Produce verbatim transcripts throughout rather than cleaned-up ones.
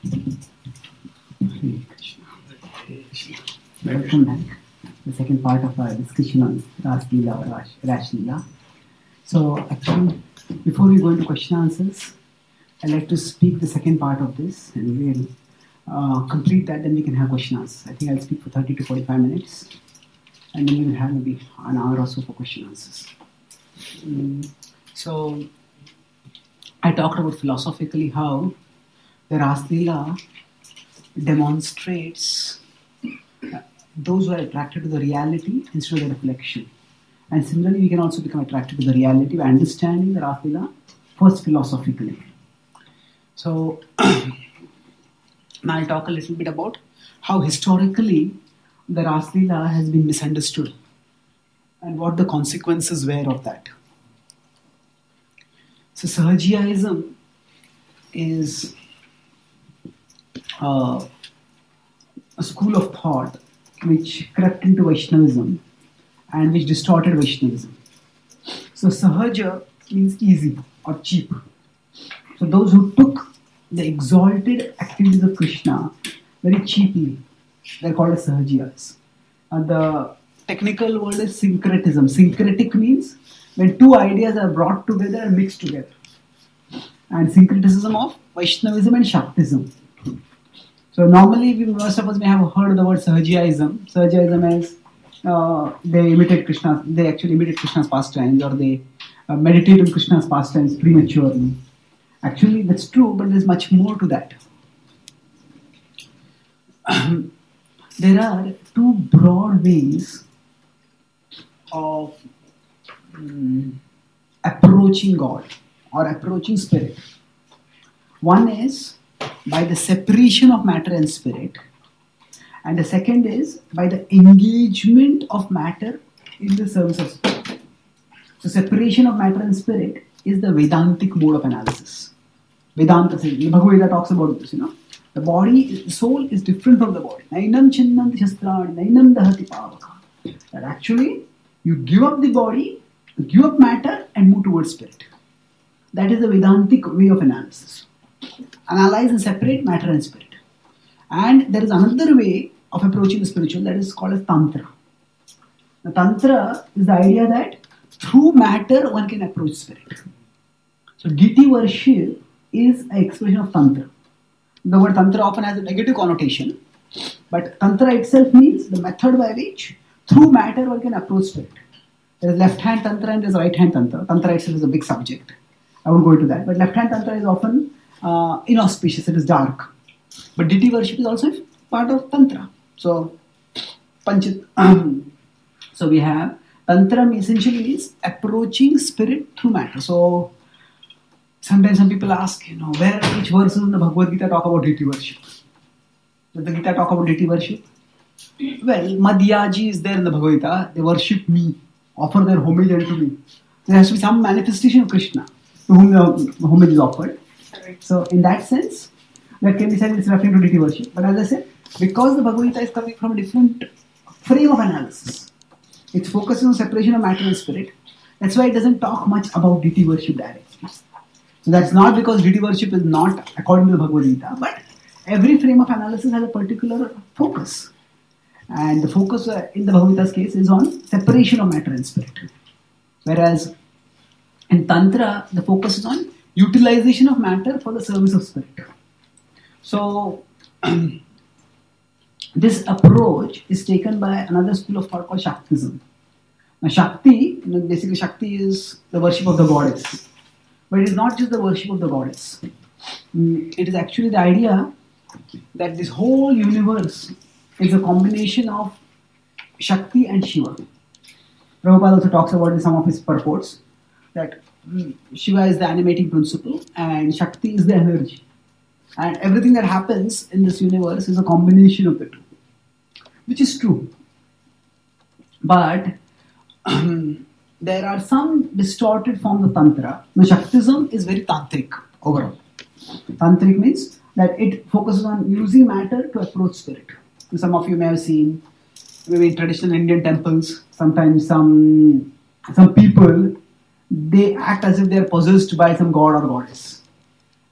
Welcome back. The second part of our discussion on Ras Leela or Rash, Rash Leela. So, actually, before we go into question answers, I'd like to speak the second part of this and we'll uh, complete that, then we can have question answers. I think I'll speak for thirty to forty-five minutes and then we will have maybe an hour or so for question answers. Mm, so, I talked about philosophically how the Ras Leela demonstrates those who are attracted to the reality instead of the reflection. And similarly, we can also become attracted to the reality by understanding the Ras Leela first philosophically. So, now I'll talk a little bit about how historically the Ras Leela has been misunderstood and what the consequences were of that. So, Sahajiaism is uh, a school of thought which crept into Vaishnavism and which distorted Vaishnavism. So Sahaja means easy or cheap. So those who took the exalted activities of Krishna very cheaply, they're called as Sahajiyas. And the technical word is syncretism. Syncretic means when two ideas are brought together and mixed together. And syncretism of Vaishnavism and Shaktism. So normally, we, most of us may have heard the word Sahajiaism. Sahajiaism is uh, they imitate Krishna. They actually imitate Krishna's pastimes, or they uh, meditate on Krishna's pastimes prematurely. Actually, that's true, but there's much more to that. There are two broad ways of um, approaching God or approaching spirit. One is by the separation of matter and spirit, and the second is by the engagement of matter in the service of spirit. So separation of matter and spirit is the Vedantic mode of analysis. Vedanta, the Bhagavad Gita talks about this, you know. The body, the soul is different from the body. Nainam chinnanti shastrani, nainam dahati pavaka. That actually, you give up the body, give up matter and move towards spirit. That is the Vedantic way of analysis. Analyze and separate matter and spirit. And there is another way of approaching the spiritual that is called as Tantra. The Tantra is the idea that through matter one can approach spirit. So deity worship is an expression of Tantra. The word Tantra often has a negative connotation, but Tantra itself means the method by which through matter one can approach spirit. There is left hand Tantra and there is right hand Tantra. Tantra itself is a big subject. I won't go into that. But left hand Tantra is often uh, inauspicious, it is dark. But deity worship is also part of Tantra. So, Panchit. So we have Tantra essentially means approaching spirit through matter. So sometimes some people ask, you know, where which verses in the Bhagavad Gita talk about deity worship? Does the Gita talk about deity worship? Well, Madhyaji is there in the Bhagavad Gita. They worship me, offer their homage unto me. There has to be some manifestation of Krishna to whom the homage is offered. So in that sense, that can be said it's referring to deity worship. But as I said, because the Bhagavad Gita is coming from a different frame of analysis, it's focusing on separation of matter and spirit. That's why it doesn't talk much about deity worship directly. So that's not because deity worship is not according to the Bhagavad Gita, but every frame of analysis has a particular focus. And the focus in the Bhagavad Gita's case is on separation of matter and spirit. Whereas in Tantra, the focus is on utilization of matter for the service of spirit. So, this approach is taken by another school of thought called Shaktism. Now, Shakti, you know, basically Shakti is the worship of the goddess. But it is not just the worship of the goddess. It is actually the idea that this whole universe is a combination of Shakti and Shiva. Prabhupada also talks about in some of his purports that Shiva is the animating principle and Shakti is the energy. And everything that happens in this universe is a combination of the two. Which is true. But um, there are some distorted forms of Tantra. Now, Shaktism is very tantric overall. Tantric means that it focuses on using matter to approach spirit. Some of you may have seen, maybe in traditional Indian temples, sometimes some some people, they act as if they are possessed by some god or goddess.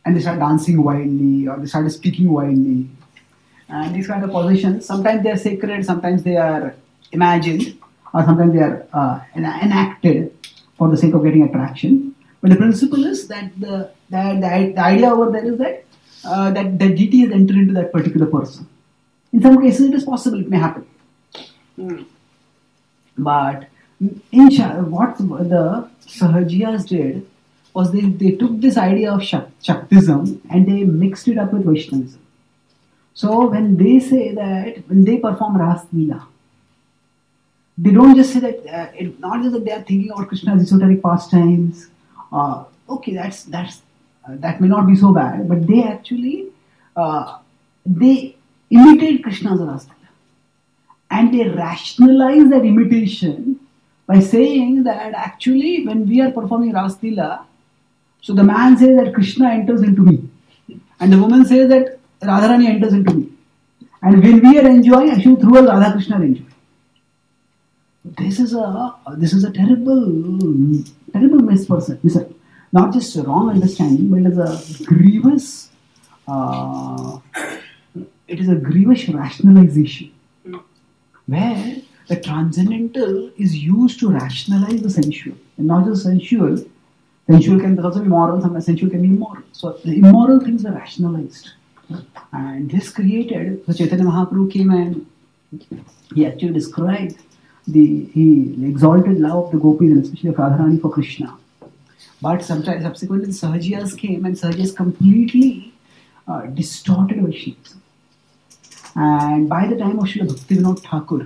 and they start dancing wildly, or they started speaking wildly. And these kind of positions, sometimes they are sacred, sometimes they are imagined, or sometimes they are uh, enacted for the sake of getting attraction. But the principle is that the that the, the idea over there is that uh, that the deity has entered into that particular person. In some cases, it is possible; it may happen. Mm. But in Sh- what the Sahajiyas did was they, they took this idea of Shaktism and they mixed it up with Vaishnavism. So when they say that, when they perform Ras Leela, they don't just say that, uh, it, not just that they are thinking about Krishna's esoteric pastimes. Uh, okay, that's that's uh, that may not be so bad, but they actually uh, they imitate Krishna's Ras Leela, and they rationalize that imitation by saying that actually when we are performing Ras Leela, so the man says that Krishna enters into me, and the woman says that Radharani enters into me, and when we are enjoying, actually through us Radha Krishna are enjoying. This is a this is a terrible terrible misperception, not just a wrong understanding, but it is a grievous uh, it is a grievous rationalization where the transcendental is used to rationalize the sensual, and not just sensual. Sensual can also be moral, sometimes sensual can be immoral. So the immoral things were rationalized, and this created. So Chaitanya Mahaprabhu came and he actually described the he exalted love of the gopis and especially of Radharani for Krishna. But sometimes subsequently the Sahajiyas came and Sahajiyas completely uh, distorted Vaishnavism. And by the time of Srila Bhaktivinoda Thakur,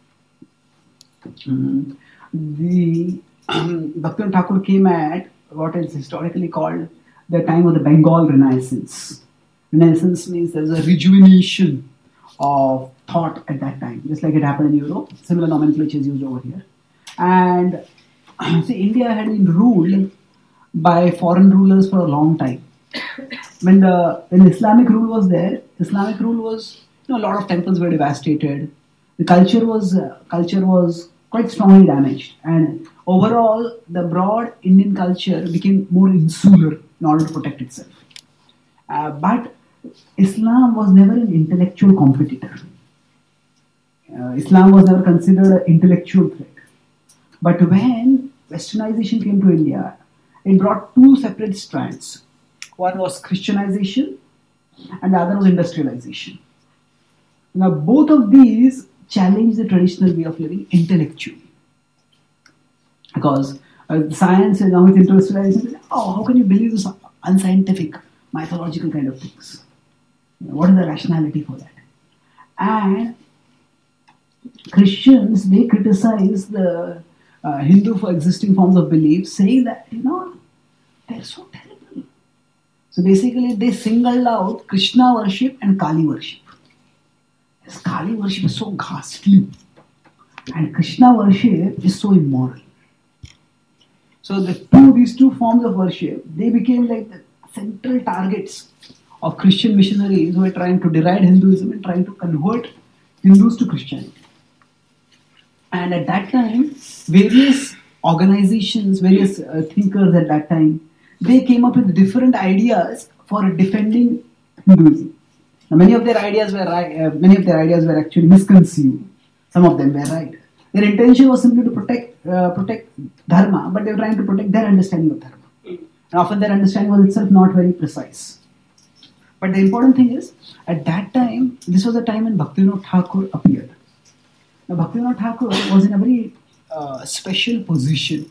um, the um, Bhaktivinoda Thakur came at what is historically called the time of the Bengal Renaissance. Renaissance means there was a rejuvenation of thought at that time, just like it happened in Europe. Similar nomenclature is used over here. And see, India had been ruled by foreign rulers for a long time. When the when Islamic rule was there, Islamic rule was, you know, a lot of temples were devastated. The culture was uh, culture was quite strongly damaged, and overall, the broad Indian culture became more insular in order to protect itself. Uh, but Islam was never an intellectual competitor. Uh, Islam was never considered an intellectual threat. But when Westernization came to India, it brought two separate strands. One was Christianization, and the other was industrialization. Now, both of these challenge the traditional way of living intellectually. Because uh, science and now with industrialization, oh, how can you believe this unscientific, mythological kind of things? You know, what is the rationality for that? And Christians, they criticize the uh, Hindu for existing forms of belief, saying that, you know, they're so terrible. So basically, they singled out Krishna worship and Kali worship. This Kali worship is so ghastly, and Krishna worship is so immoral. So the two, these two forms of worship, they became like the central targets of Christian missionaries who were trying to deride Hinduism and trying to convert Hindus to Christianity. And at that time, various organizations, various uh, thinkers at that time, they came up with different ideas for defending Hinduism. Now, many of their ideas were right, uh, many of their ideas were actually misconceived. Some of them were right. Their intention was simply to protect uh, protect dharma, but they were trying to protect their understanding of dharma. And often their understanding was itself not very precise. But the important thing is, at that time, this was the time when Bhaktivinoda Thakur appeared. Now, Bhaktivinoda Thakur was in a very uh, special position.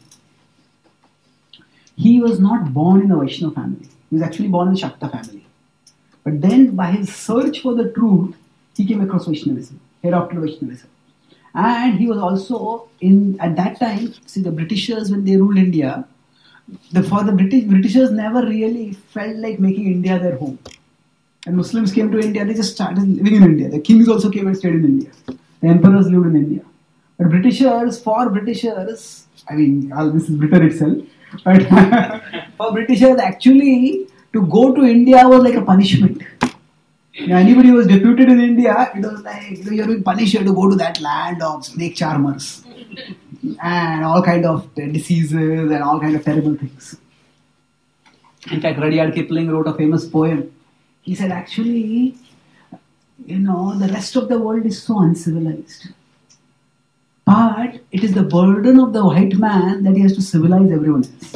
He was not born in a Vaishnava family. He was actually born in the Shakta family. But then, by his search for the truth, he came across Vaishnavism. He adopted Vaishnavism. And he was also in, at that time, see, the Britishers, when they ruled India, the, for the British, Britishers never really felt like making India their home. And Muslims came to India, they just started living in India. The kings also came and stayed in India. The emperors lived in India. But Britishers, for Britishers, I mean, all this is Britain itself, but for Britishers, actually, to go to India was like a punishment. Now, anybody who was deputed in India, it was like, you know, you're being punished, you have to go to that land of snake charmers and all kind of diseases and all kind of terrible things. In fact, Rudyard Kipling wrote a famous poem. He said, actually, you know, the rest of the world is so uncivilized. But it is the burden of the white man that he has to civilize everyone else.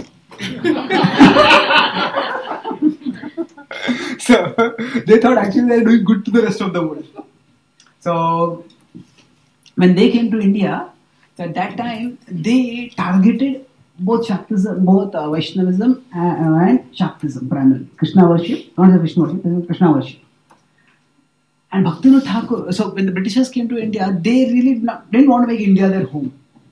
So they thought actually they are doing good to the rest of the world. So when they came to India, at that time they targeted both Shaktism, both uh, Vaishnavism and, and Shaktism primarily. Krishna worship, not just Vishnu worship, Krishna worship. And Bhaktivinoda Thakur, so when the Britishers came to India, they really not, didn't want to make India their home.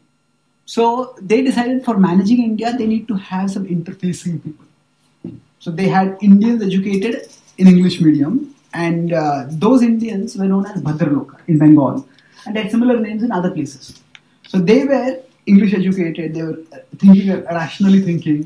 So they decided for managing India, they need to have some interfacing people. So they had Indians educated in English medium, and uh, those Indians were known as Bhadraloka in Bengal, and they had similar names in other places. So they were English educated, they were thinking, rationally thinking,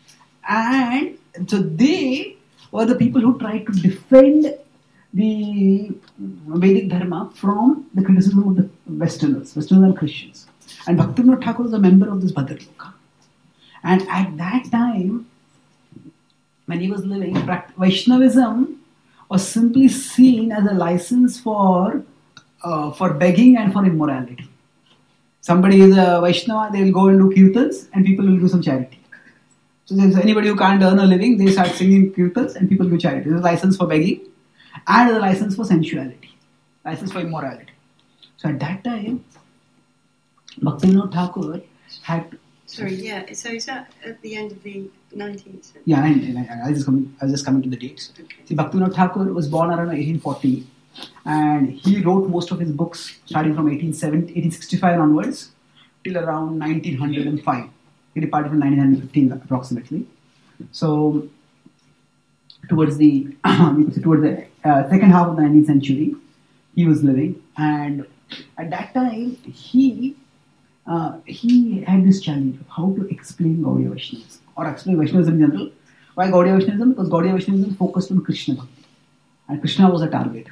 and so they were the people who tried to defend the Vedic Dharma from the criticism of the Westerners, Westerners and Christians. And Bhaktivinoda Thakur was a member of this Bhadraloka. And at that time, when he was living, Vaishnavism was simply seen as a license for uh, for begging and for immorality. Somebody is a Vaishnava, they will go and do kirtans and people will do some charity. So there's anybody who can't earn a living, they start singing kirtans and people do charity. There's a license for begging and a license for sensuality, license for immorality. So at that time, Bhaktivinoda Thakur had... Sorry, yeah, so is that at the end of the nineteenth century? Yeah, and, and I, I, was just coming, I was just coming to the dates. Okay. See, Bhaktivinoda Thakur was born around eighteen forty and he wrote most of his books starting from eighteen sixty-five onwards till around nineteen oh five. He departed from nineteen fifteen approximately. So, towards the towards the uh, second half of the nineteenth century, he was living, and at that time he uh, he had this challenge of how to explain Gaudiya Vaishnavism or explain Vaishnavism in general. Why Gaudiya Vaishnavism? Because Gaudiya Vaishnavism focused on Krishna Bhakti, and Krishna was a target.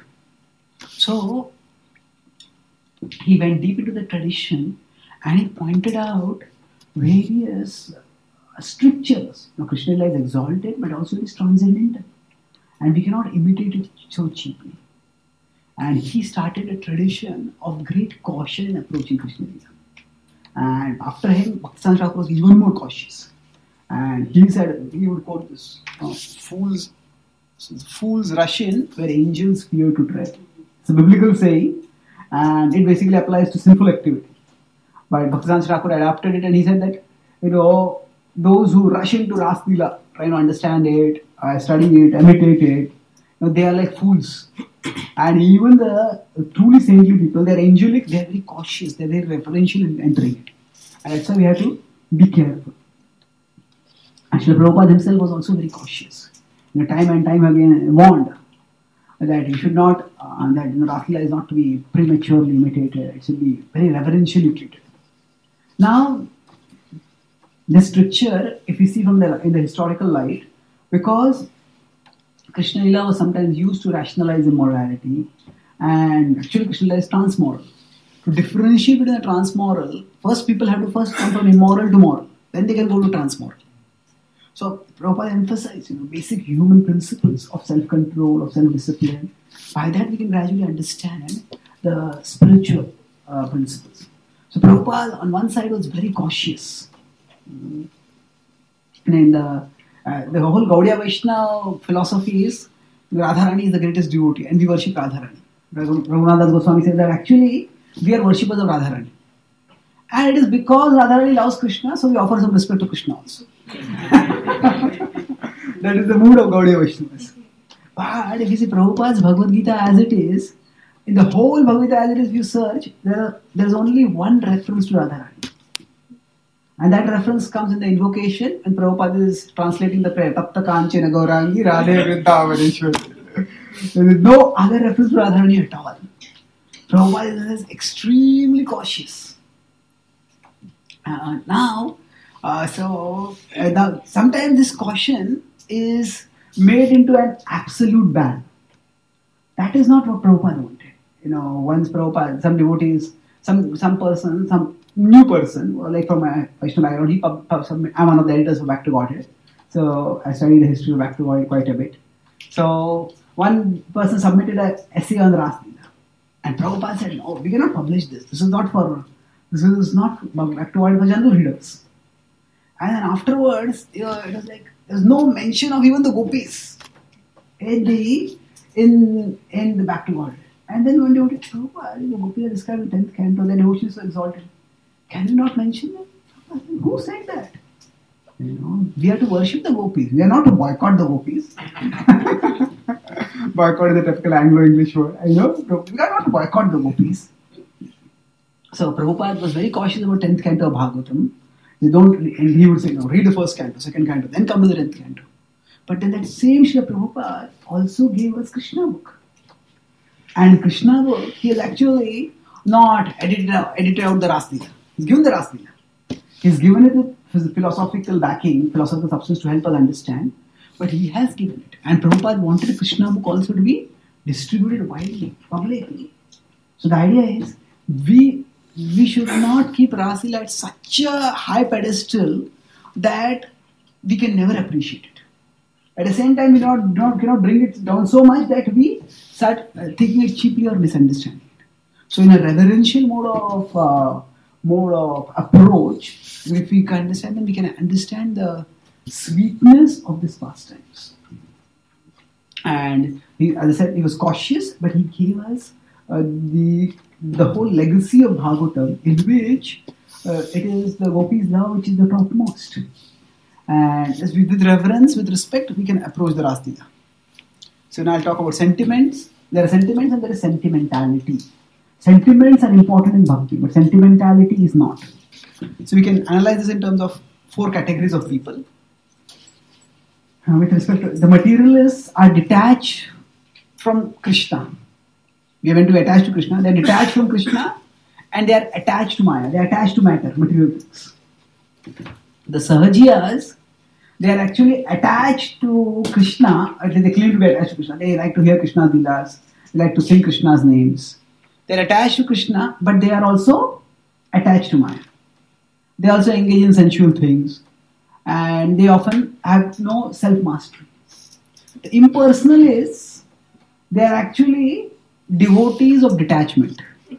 So he went deep into the tradition and he pointed out various uh, strictures. Now, Krishna is exalted, but also it is transcendental, and we cannot imitate it so cheaply. And he started a tradition of great caution in approaching Krishna Lila. And after him, Bhaktisiddhanta Thakur was even more cautious. And he said, he would quote this, uh, fools, fools rush in where angels fear to tread. It's a biblical saying, and it basically applies to sinful activity. But Bhaktisiddhanta Thakur adapted it, and he said that, you know, those who rush into Ras Leela, trying to understand it, uh, study it, imitate it, you know, they are like fools. And even the truly saintly people, they are angelic, they are very cautious, they are very reverential in entering it. And that's why we have to be careful. Actually, Prabhupada himself was also very cautious. You know, time and time again warned that you should not, uh, that you know, Ras Leela is not to be prematurely imitated, it should be very reverentially treated. Now, this stricture, if we see from the in the historical light, because Krishna Lila was sometimes used to rationalize immorality, and actually Krishna Lila is transmoral. To differentiate between the transmoral, first people have to first come from immoral to moral, then they can go to transmoral. So Prabhupada emphasized, you know, basic human principles of self-control, of self-discipline. By that we can gradually understand the spiritual uh, principles. So Prabhupada on one side was very cautious. And in the, uh, the whole Gaudiya Vaishnava philosophy is Radharani is the greatest devotee and we worship Radharani. Raghunath Goswami says that actually we are worshippers of Radharani. And it is because Radharani loves Krishna, so we offer some respect to Krishna also. That is the mood of Gaudiya Vaishnavas. But if you see Prabhupada's Bhagavad Gita as it is, in the whole Bhagavad Gita as it is, if you search, there, there is only one reference to Radharani. And that reference comes in the invocation when Prabhupada is translating the prayer, Tapta Kanchana Gaurangi Radhe Vrindavaneshwari. There is no other reference to Radharani at all. Prabhupada is extremely cautious. Uh, now, uh, so uh, now sometimes this caution is made into an absolute ban. That is not what Prabhupada wanted. You know, once Prabhupada, some devotees, some some person, some new person, like from my Vaishnava background, he pub, pub, some, I'm one of the editors of Back to Godhead. So I studied the history of Bhakti world quite a bit. So one person submitted an essay on Ras Leela, and Prabhupada said, "No, we cannot publish this. This is not for this is not Bhakti world for general readers." And then afterwards, you know, it was like there's no mention of even the gopis in the in in the Bhakti world. And then one day, what Prabhupada, the gopis are described in tenth canto. Their devotion is so exalted. Can you not mention them? Who said that? You know, we have to worship the gopis. We are not to boycott the gopis. Boycott is the typical Anglo-English word. You know, we are not to boycott the gopis. So Prabhupada was very cautious about tenth canto of Bhagavatam. They don't, and he would say, no, read the first canto, second canto, then come to the tenth canto. But then that same Srila Prabhupada also gave us Krishna book. And Krishna book, he has actually not edited out, edited out the Ras Leela. He's given the Ras Leela. He's given it the philosophical backing, philosophical substance to help us understand. But he has given it. And Prabhupada wanted the Krishna book also to be distributed widely, publicly. So the idea is, we we should not keep Ras Leela at such a high pedestal that we can never appreciate it. At the same time, we not, not cannot bring it down so much that we start uh, taking it cheaply or misunderstanding it. So in a reverential mode of uh, mode of approach, if we can understand them, we can understand the sweetness of these pastimes. And he, as I said, he was cautious, but he gave us uh, the the whole legacy of Bhagavatam, in which uh, it is the gopis' love which is the topmost. And as we, with reverence, with respect, we can approach the Ras Leela. So now I'll talk about sentiments. There are sentiments and there is sentimentality. Sentiments are important in bhakti, but sentimentality is not. So we can analyze this in terms of four categories of people. Uh, with respect to the materialists are detached from Krishna. We are meant to be attached to Krishna. They are detached from Krishna and they are attached to Maya. They are attached to matter, material things. The Sahajiyas, they are actually attached to Krishna. They claim to be attached to Krishna. They like to hear Krishna's leelas. They like to sing Krishna's names. They are attached to Krishna, but they are also attached to Maya. They also engage in sensual things. And they often have no self-mastery. The impersonalists, they are actually devotees of detachment.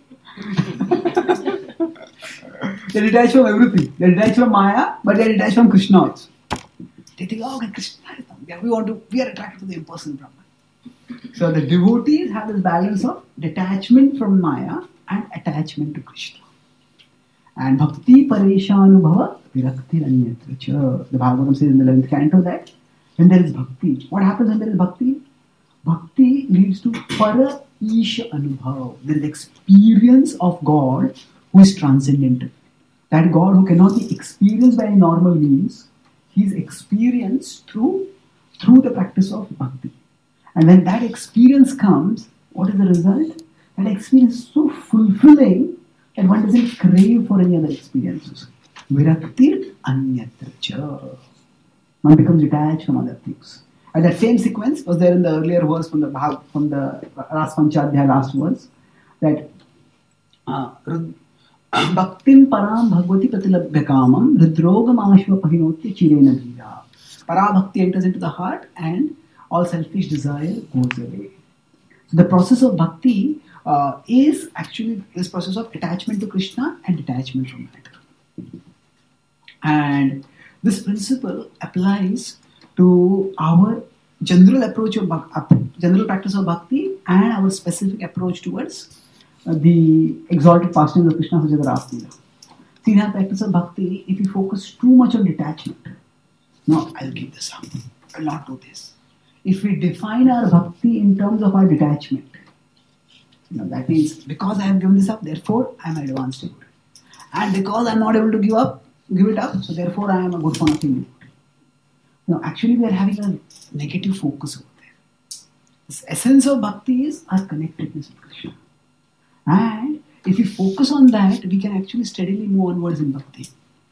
They're detached from everything. They're detached from Maya, but they're detached from Krishna also. They think, oh, okay, Krishna is there. We want to, we are attracted to the impersonal Brahman. So the devotees have this balance of detachment from Maya and attachment to Krishna. And bhakti pareshanubhava virakti anyatra cha. The Bhagavatam says in the eleventh canto that when there is bhakti, what happens when there is bhakti? Bhakti leads to para isha anubhav. There is experience of God who is transcendental. That God who cannot be experienced by normal means, he is experienced through, through the practice of bhakti. And when that experience comes, what is the result? That experience is so fulfilling that one doesn't crave for any other experiences. Viraktir anyatra cha. One becomes detached from other things. And that same sequence was there in the earlier verse from the Bhag, from the Ras Panchadhyaya last verse, that uh, Bhaktim param bhagavati pratilabhya kamam hridrogam ashva pahinoti chirena dhira. Para bhakti enters into the heart and all selfish desire goes away. So the process of bhakti uh, is actually this process of attachment to Krishna and detachment from matter. And this principle applies to our general approach of general practice of bhakti and our specific approach towards uh, the exalted pastimes of Krishna, such as the Ras Leela. See, in our practice of bhakti, if we focus too much on detachment, no, I'll give this up, I'll not do this. If we define our bhakti in terms of our detachment, you know, that means because I have given this up, therefore I am an advanced devotee. And because I am not able to give up, give it up, so therefore I am a good for nothing devotee. No, actually we are having a negative focus over there. The essence of bhakti is our connectedness with Krishna. And if we focus on that, we can actually steadily move onwards in bhakti.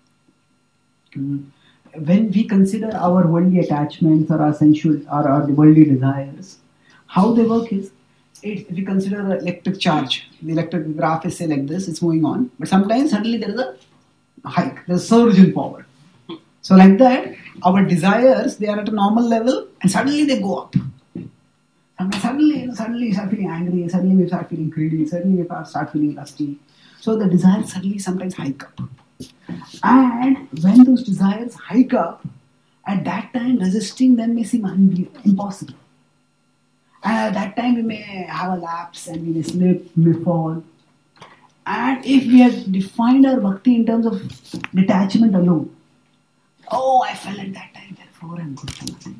Mm. When we consider our worldly attachments or our sensual or our worldly desires, how they work is, it, if we consider an electric charge, the electric graph is say like this, it's moving on, but sometimes suddenly there is a hike, there is a surge in power. So like that, our desires, they are at a normal level and suddenly they go up. And suddenly, you know, suddenly we start feeling angry, suddenly we start feeling greedy, suddenly we start feeling lusty. So the desires suddenly sometimes hike up. And when those desires hike up, at that time resisting them may seem unbe- impossible. And at that time we may have a lapse and we may slip, we may fall. And if we have defined our bhakti in terms of detachment alone, oh, I fell at that time, therefore I'm good for nothing.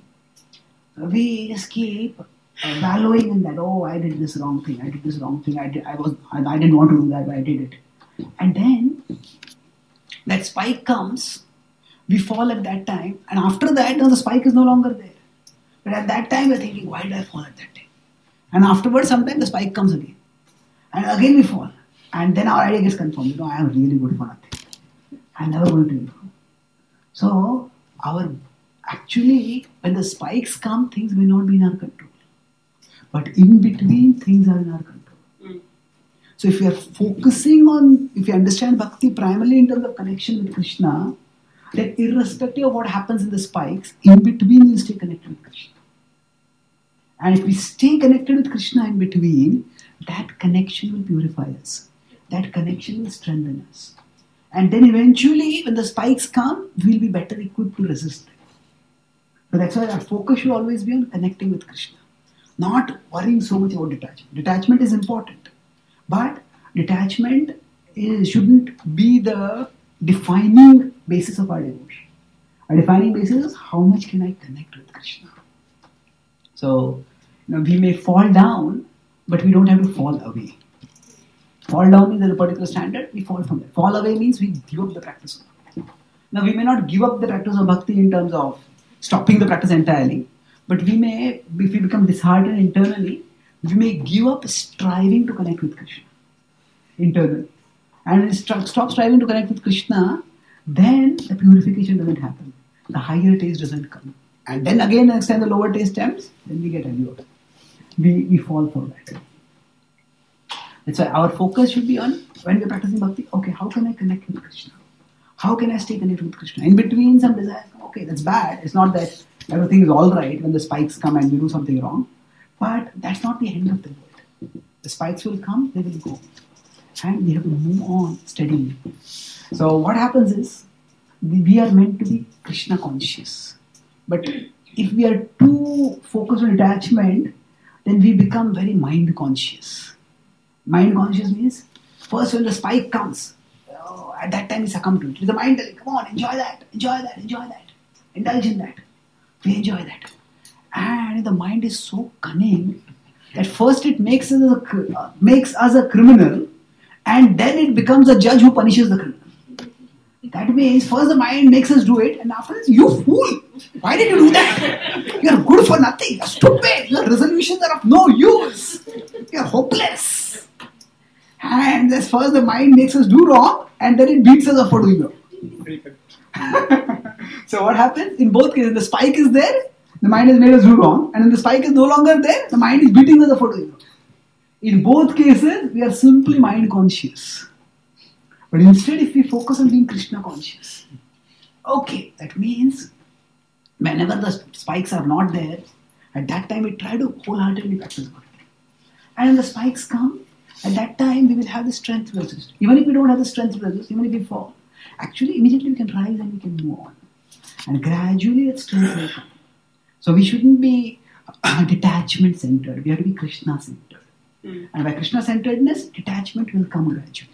We just keep uh, wallowing in that, oh, I did this wrong thing, I did this wrong thing, I, did, I, was, I, I didn't want to do that, but I did it. And then that spike comes, we fall at that time, and after that, no, the spike is no longer there. But at that time, we're thinking, why did I fall at that time? And afterwards, sometimes the spike comes again. And again we fall. And then our idea gets confirmed. You know, I am really good for nothing. I'm never going to improve. So, our actually, when the spikes come, things may not be in our control. But in between, things are in our control. Mm. So, if you are focusing on, if you understand bhakti primarily in terms of connection with Krishna, then irrespective of what happens in the spikes, in between you stay connected with Krishna. And if we stay connected with Krishna in between, that connection will purify us. That connection will strengthen us. And then eventually, when the spikes come, we'll be better equipped to resist them. So that's why our focus should always be on connecting with Krishna. Not worrying so much about detachment. Detachment is important. But detachment is, shouldn't be the defining basis of our devotion. Our defining basis is how much can I connect with Krishna. So, you know, we may fall down, but we don't have to fall away. Fall down means there's a particular standard, we fall from that. Fall away means we give up the practice of bhakti. Now, we may not give up the practice of bhakti in terms of stopping the practice entirely, but we may, if we become disheartened internally, we may give up striving to connect with Krishna internally. And when we st- stop striving to connect with Krishna, then the purification doesn't happen. The higher taste doesn't come. And then again, next time the lower taste comes, then we get allured. We, we fall for that. That's why our focus should be on, when we're practicing bhakti, okay, how can I connect with Krishna? How can I stay connected with Krishna? In between some desires, okay, that's bad. It's not that everything is all right when the spikes come and we do something wrong. But that's not the end of the world. The spikes will come, they will go. And we have to move on steadily. So what happens is, we are meant to be Krishna conscious. But if we are too focused on detachment, then we become very mind conscious. Mind conscious means, first when the spike comes, oh, at that time we succumb to it. With the mind telling, come on, enjoy that, enjoy that, enjoy that. Indulge in that. We enjoy that. And the mind is so cunning that first it makes us a, uh, makes us a criminal, and then it becomes a judge who punishes the criminal. That means first the mind makes us do it, and afterwards, you fool! Why did you do that? You are good for nothing. You are stupid. Your resolutions are of no use. You are hopeless. And that's first the mind makes us do wrong, and then it beats us up for doing wrong. So what happens? In both cases, the spike is there, the mind has made us do wrong, and when the spike is no longer there, the mind is beating us up for doing wrong. In both cases, we are simply mind conscious. But instead, if we focus on being Krishna conscious, okay, that means whenever the spikes are not there, at that time we try to wholeheartedly practice bhakti. And when the spikes come, at that time we will have the strength to resist. Even if we don't have the strength to resist, even if we fall, actually immediately we can rise and we can move on. And gradually that strength will come. So we shouldn't be detachment centered, we have to be Krishna centered. Mm. And by Krishna centeredness, detachment will come gradually.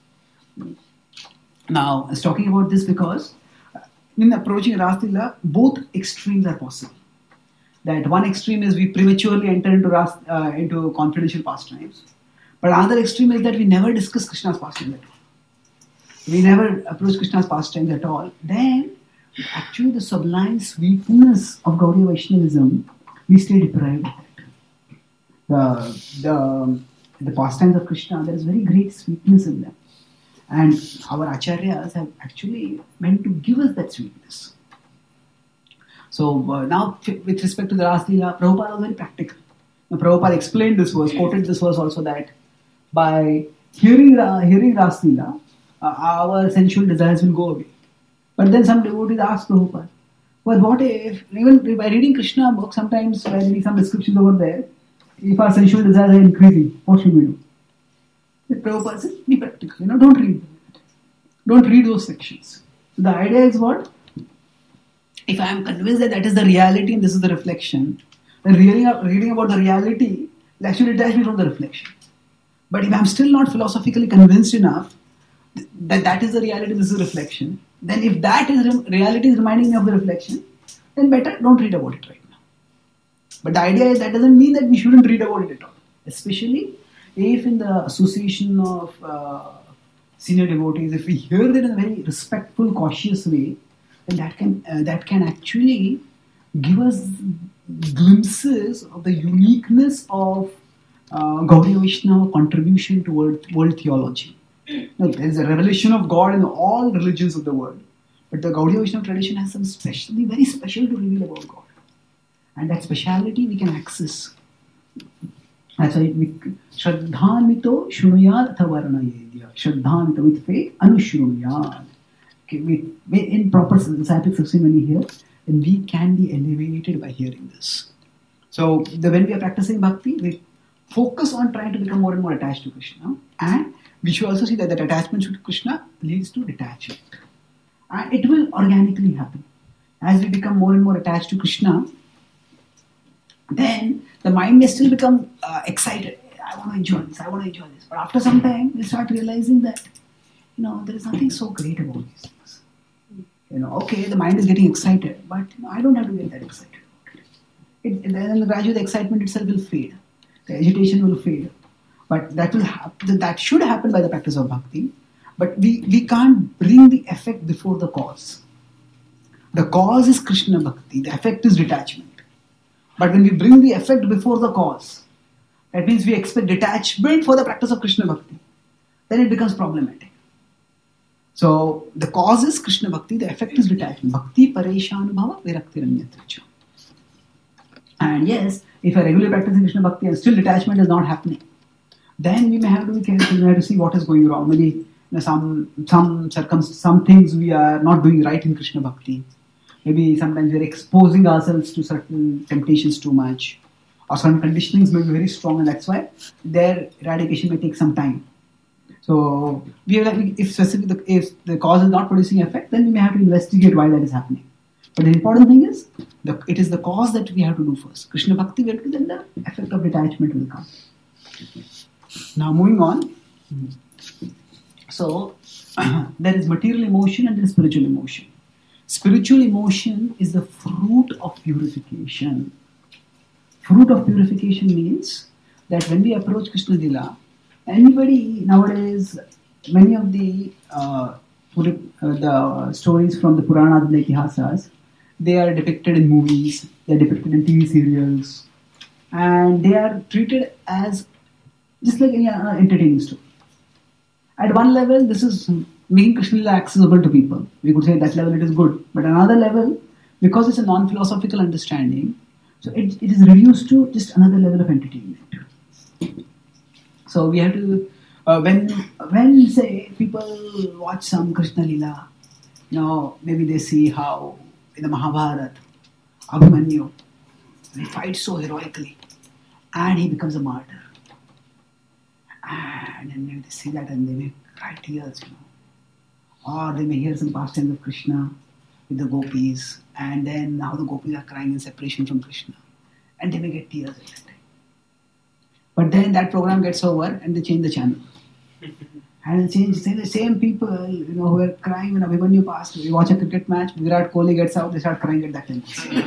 Now, I was talking about this because in approaching Raslila, both extremes are possible. That one extreme is we prematurely enter into Ras, uh, into confidential pastimes. But another extreme is that we never discuss Krishna's pastimes at all. We never approach Krishna's pastimes at all. Then, actually the sublime sweetness of Gaudiya Vaishnavism, we stay deprived of that. The, the, the pastimes of Krishna, there is very great sweetness in them. And our acharyas have actually meant to give us that sweetness. So uh, now, with respect to the Raslila, Prabhupada was very practical. Now, Prabhupada explained this verse, quoted this verse also, that by hearing uh, hearing Raslila, uh, our sensual desires will go away. But then some devotees asked Prabhupada, Well, what if, even by reading Krishna book, sometimes by reading some descriptions over there, if our sensual desires are increasing, what should we do? The Prabhupada says, be practical, you know, don't read that. Don't read those sections. So the idea is what? If I am convinced that that is the reality and this is the reflection, then reading, reading about the reality will actually detach me from the reflection. But if I am still not philosophically convinced enough that that is the reality, this is reflection, then if that is reality is reminding me of the reflection, then better don't read about it right now. But the idea is that doesn't mean that we shouldn't read about it at all. Especially if in the association of uh, senior devotees, if we hear that in a very respectful, cautious way, then that can uh, that can actually give us glimpses of the uniqueness of uh, Gaudiya Vaishnava contribution to world, world theology. Now, there is a revelation of God in all religions of the world, but the Gaudiya Vaishnava tradition has some specially very special to reveal about God, and that speciality we can access. That's why we Shraddhanvito Shunuyad Athavarnayedya. Shraddhanvito with faith Anushunuyad. Okay, with, with, in proper disciplic succession when we hear, then we can be elevated by hearing this. So the, when we are practicing bhakti, we focus on trying to become more and more attached to Krishna, and we should also see that that attachment to Krishna leads to detachment. And it will organically happen. As we become more and more attached to Krishna, then the mind may still become uh, excited. I want to enjoy this, I want to enjoy this. But after some time, we start realizing that, you know, there is nothing so great about these things. You know, okay, the mind is getting excited, but you know, I don't have to get that excited about it. it then gradually the excitement itself will fade. The agitation will fade. But that will happen, that should happen by the practice of bhakti. But we, we can't bring the effect before the cause. The cause is Krishna bhakti. The effect is detachment. But when we bring the effect before the cause, that means we expect detachment for the practice of Krishna bhakti. Then it becomes problematic. So the cause is Krishna bhakti, the effect is detachment. Bhakti pareshanubhava viraktiranyatracha. And yes, if I regularly practicing Krishna bhakti and still detachment is not happening, then we may have to be careful. We have to see what is going wrong. Maybe you know, some some circum some things we are not doing right in Krishna bhakti. Maybe sometimes we are exposing ourselves to certain temptations too much, or certain conditionings may be very strong, and that's why their eradication may take some time. So we have, if specific if the cause is not producing effect, then we may have to investigate why that is happening. But the important thing is, the, it is the cause that we have to do first. Krishna bhakti will do, then the effect of detachment will come. Now moving on. So there is material emotion and there is spiritual emotion. Spiritual emotion is the fruit of purification. Fruit of purification means that when we approach Krishna Lila, anybody nowadays, many of the uh, the stories from the Puranas and the Itihasas, they are depicted in movies, they are depicted in T V serials, and they are treated as just like any uh, entertaining story. At one level, this is making Krishna Lila accessible to people. We could say at that level it is good. But another level, because it's a non-philosophical understanding, so it, it is reduced to just another level of entertainment. So we have to, uh, when, when say people watch some Krishna Lila, you know, maybe they see how in the Mahabharata, Abhimanyu, he fights so heroically and he becomes a martyr. And then maybe they see that and they may cry tears, you know. Or they may hear some pastimes of Krishna with the gopis, and then now the gopis are crying in separation from Krishna, and they may get tears at that time. But then that program gets over and they change the channel. And change the same people, you know, who were crying when Abhimanyu passed. We watch a cricket match, Virat Kohli gets out, they start crying at that time.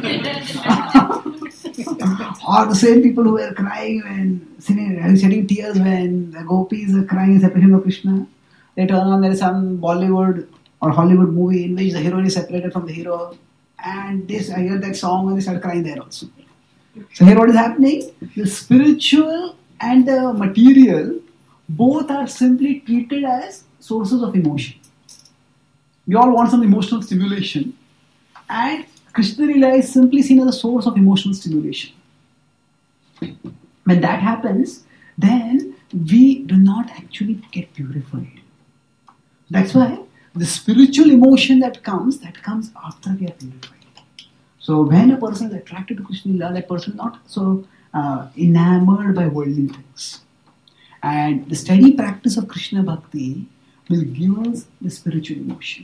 Or the same people who were crying when, shedding tears when the gopis are crying in separation of Krishna, they turn on, there is some Bollywood or Hollywood movie in which the heroine is separated from the hero, and this, I hear that song and they start crying there also. So here what is happening? The spiritual and the material both are simply treated as sources of emotion. We all want some emotional stimulation, and Krishna Lila is simply seen as a source of emotional stimulation. When that happens, then we do not actually get purified. That's why the spiritual emotion that comes, that comes after we are purified. So when a person is attracted to Krishna Lila, that person is not so uh, enamored by worldly things. And the steady practice of Krishna Bhakti will give us the spiritual emotion.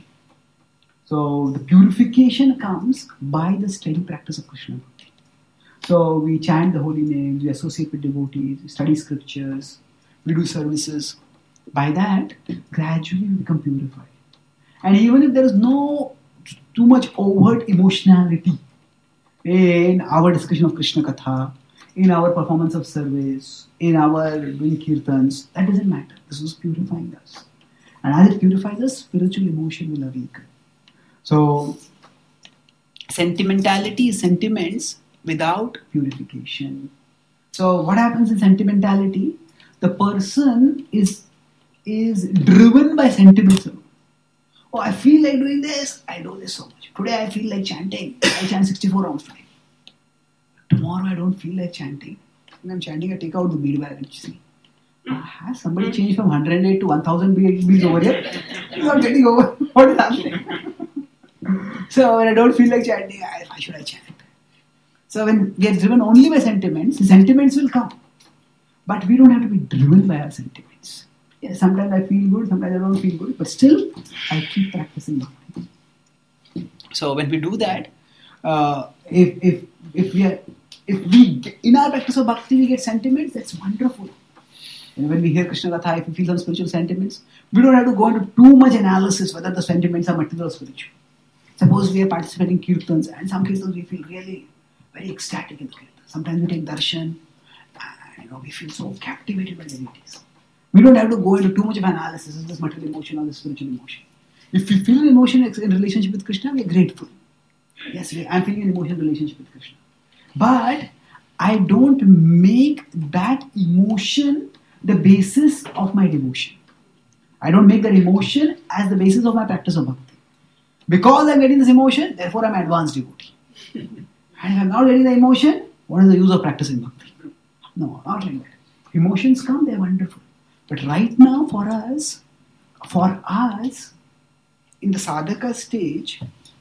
So the purification comes by the steady practice of Krishna Bhakti. So we chant the holy names, we associate with devotees, we study scriptures, we do services. By that, gradually we become purified. And even if there is no too much overt emotionality in our discussion of Krishna Katha, in our performance of service, in our doing kirtans, that doesn't matter. This is purifying us. And as it purifies us, spiritual emotion will awaken. So, sentimentality is sentiments without purification. So, what happens in sentimentality? The person is, is driven by sentiments. Oh, I feel like doing this, I do this so much. Today I feel like chanting, I chant sixty-four rounds today. Tomorrow I don't feel like chanting. When I'm chanting, I take out the bead bag and see. Uh, has somebody changed from one hundred eight to one thousand beads over here? I'm not getting over. What is happening? So when I don't feel like chanting, I, why should I chant? So when we are driven only by sentiments, the sentiments will come. But we don't have to be driven by our sentiments. Yeah, sometimes I feel good, sometimes I don't feel good, but still I keep practicing bhakti. So when we do that, uh, if if if we are if we get, in our practice of bhakti we get sentiments, that's wonderful. And when we hear Krishna Katha, if we feel some spiritual sentiments, we don't have to go into too much analysis whether the sentiments are material or spiritual. Suppose we are participating in kirtans, and some kirtans we feel really very ecstatic in the kirtan. Sometimes we take darshan, and you know we feel so captivated by devotees. We don't have to go into too much of analysis. Is this material emotion or this spiritual emotion? If we feel an emotion in relationship with Krishna, we are grateful. Yes, I'm feeling an emotional relationship with Krishna. But I don't make that emotion the basis of my devotion. I don't make that emotion as the basis of my practice of bhakti. Because I'm getting this emotion, therefore I'm an advanced devotee. And if I'm not getting the emotion, what is the use of practicing bhakti? No, not like that. Emotions come, they're wonderful. But right now for us, for us, in the sadhaka stage,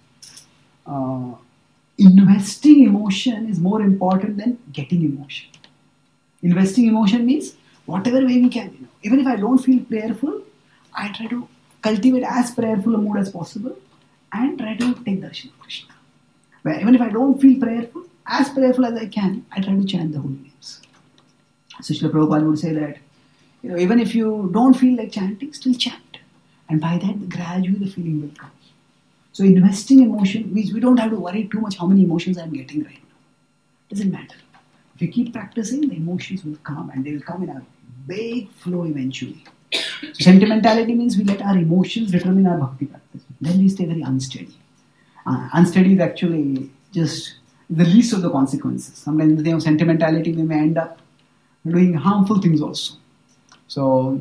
uh, investing emotion is more important than getting emotion. Investing emotion means whatever way we can. You know, even if I don't feel prayerful, I try to cultivate as prayerful a mood as possible and try to take darshan of Krishna. But even if I don't feel prayerful, as prayerful as I can, I try to chant the holy names. So Srila Prabhupada would say that, you know, even if you don't feel like chanting, still chant. And by that, gradually the feeling will come. So investing emotion means we don't have to worry too much how many emotions I'm getting right now. Doesn't matter. If you keep practicing, the emotions will come and they will come in a big flow eventually. So sentimentality means we let our emotions determine our bhakti practice. Then we stay very unsteady. Uh, unsteady is actually just the least of the consequences. Sometimes in the name of sentimentality, we may end up doing harmful things also. So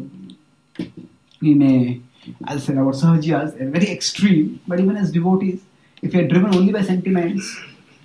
we may, as I said, our sahajiyas are very extreme, but even as devotees, if we are driven only by sentiments,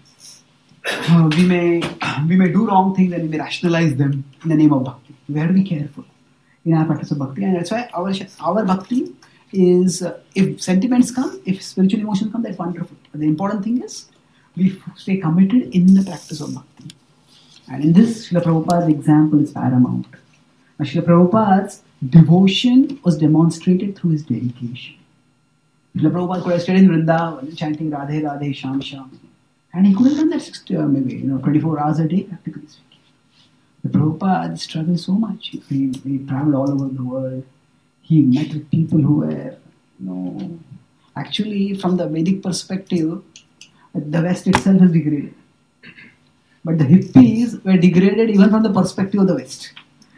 uh, we may we may do wrong things and we may rationalize them in the name of bhakti. We have to be careful in our practice of bhakti, and that's why our our bhakti is, uh, if sentiments come, if spiritual emotions come, that's wonderful. But the important thing is we stay committed in the practice of bhakti. And in this, Srila Prabhupada's example is paramount. Now, Srila Prabhupada's devotion was demonstrated through his dedication. Srila Prabhupada could have stayed in Vrindavan chanting Radhe Radhe Sham Sham, and he could have done that sixty, uh, maybe you know twenty-four hours a day, practically speaking. The Prabhupada struggled so much. He, he traveled all over the world. He met with people who were, you know, actually from the Vedic perspective, the West itself is degraded. But the hippies were degraded even from the perspective of the West.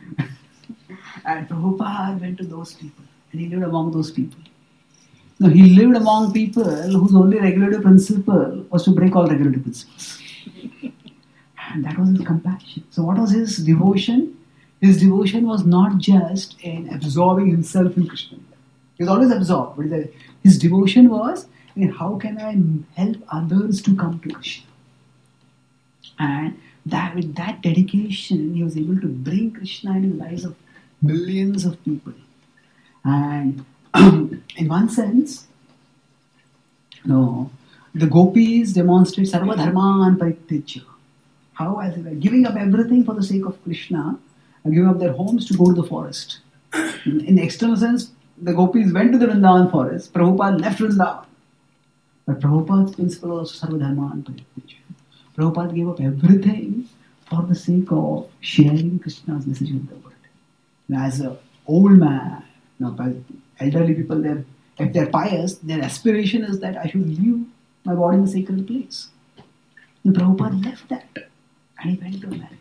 And Prabhupada went to those people and he lived among those people. Now he lived among people whose only regulative principle was to break all regulative principles. And that was his compassion. So what was his devotion? His devotion was not just in absorbing himself in Krishna. He was always absorbed. But his devotion was in how can I help others to come to Krishna. And that with that dedication, he was able to bring Krishna in the lives of millions of people. And in one sense, you know, the gopis demonstrate sarva dharman parityajya. How? As they were giving up everything for the sake of Krishna, and giving up their homes to go to the forest. In, in the external sense, the gopis went to the Vrindavan forest. Prabhupada left Vrindavan. But Prabhupada's principle was sarva dharman parityajya. Prabhupada gave up everything for the sake of sharing Krishna's message with the world. And as an old man, you know, elderly people, they're, if they're pious, their aspiration is that I should leave my body in a sacred place. And Prabhupada left that and he went to America.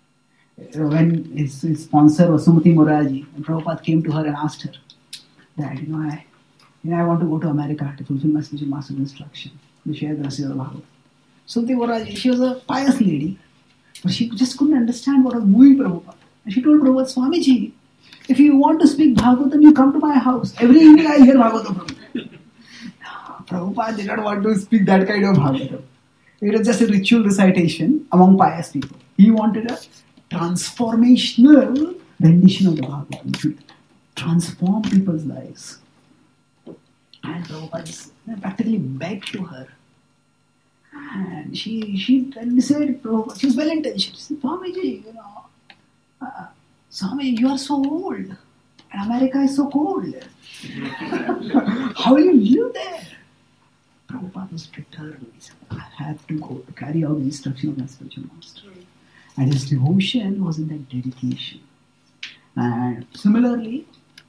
When his, his sponsor was Sumati Moraji, and Prabhupada came to her and asked her that, you know, I, you know, I want to go to America to fulfill my spiritual master's instruction, to share the Rasya of Bhagavad. Sumati Moraji, she was a pious lady, but she just couldn't understand what was moving Prabhupada. And she told Prabhupada, Swamiji, if you want to speak Bhagavatam, you come to my house. Every evening I hear Bhagavatam from you. Prabhupada did not want to speak that kind of Bhagavatam. It was just a ritual recitation among pious people. He wanted a transformational rendition of the Bhagavatam to transform people's lives. And Prabhupada just practically begged to her. And she she said, Prabhupada, she was well intentioned. She said, Swamiji, you know, uh, Swami, you are so old. And America is so cold. How will you live there? Prabhupada was determined. He said, I have to go to carry out the instruction of my spiritual master. And his devotion was in that dedication. And similarly,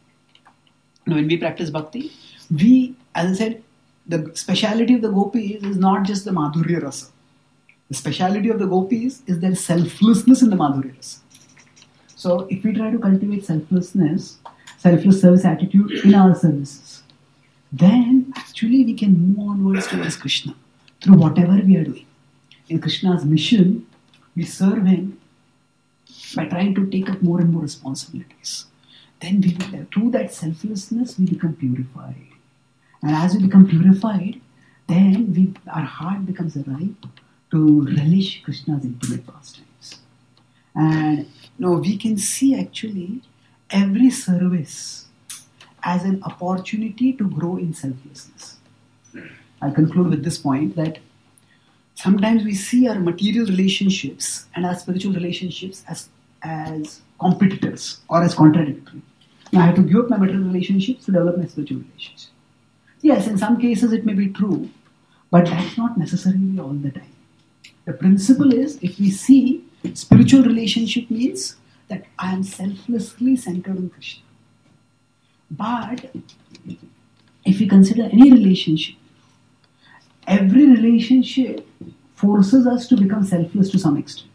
when we practice bhakti, we, as I said, the speciality of the gopis is not just the madhurya rasa. The speciality of the gopis is their selflessness in the madhurya rasa. So if we try to cultivate selflessness, selfless service attitude in our services, then actually we can move onwards towards Krishna through whatever we are doing. In Krishna's mission, we serve him by trying to take up more and more responsibilities. Then we, through that selflessness, we become purified. And as we become purified, then we, our heart becomes ripe to relish Krishna's intimate pastimes. And you know, we can see actually every service as an opportunity to grow in selflessness. I'll conclude with this point that sometimes we see our material relationships and our spiritual relationships as, as competitors or as contradictory. Now, I have to give up my material relationships to develop my spiritual relationships. Yes, in some cases it may be true, but that's not necessarily all the time. The principle is, if we see spiritual relationship means that I am selflessly centered on Krishna. But if we consider any relationship, every relationship forces us to become selfless to some extent.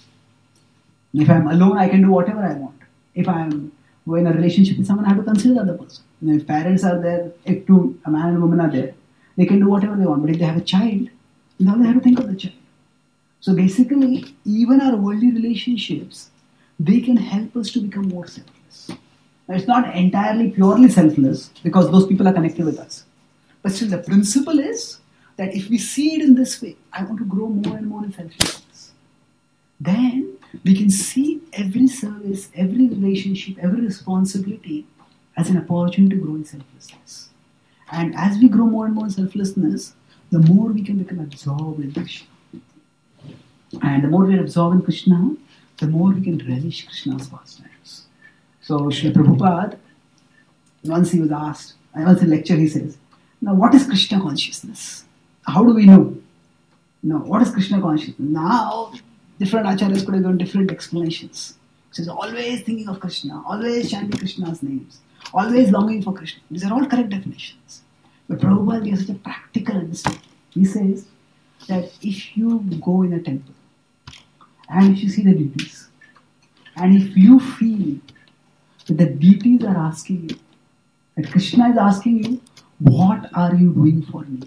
If I am alone, I can do whatever I want. If I am in a relationship with someone, I have to consider the other person. You know, if parents are there, if two, a man and a woman are there, they can do whatever they want. But if they have a child, now they have to think of the child. So basically, even our worldly relationships, they can help us to become more selfless. Now, it's not entirely purely selfless because those people are connected with us. But still, the principle is that if we see it in this way, I want to grow more and more in selflessness. Then we can see every service, every relationship, every responsibility as an opportunity to grow in selflessness. And as we grow more and more in selflessness, the more we can become absorbed in Krishna. And the more we are absorbed in Krishna, the more we can relish Krishna's pastimes. So Srila Prabhupada, once he was asked, once in lecture he says, now what is Krishna consciousness? How do we know? Now, what is Krishna consciousness? Now, different acharyas could have given different explanations. He says, always thinking of Krishna, always chanting Krishna's names, always longing for Krishna. These are all correct definitions. But Prabhupada gives such a practical understanding. He says that if you go in a temple, and if you see the deities, and if you feel that the deities are asking you, that Krishna is asking you, what are you doing for me?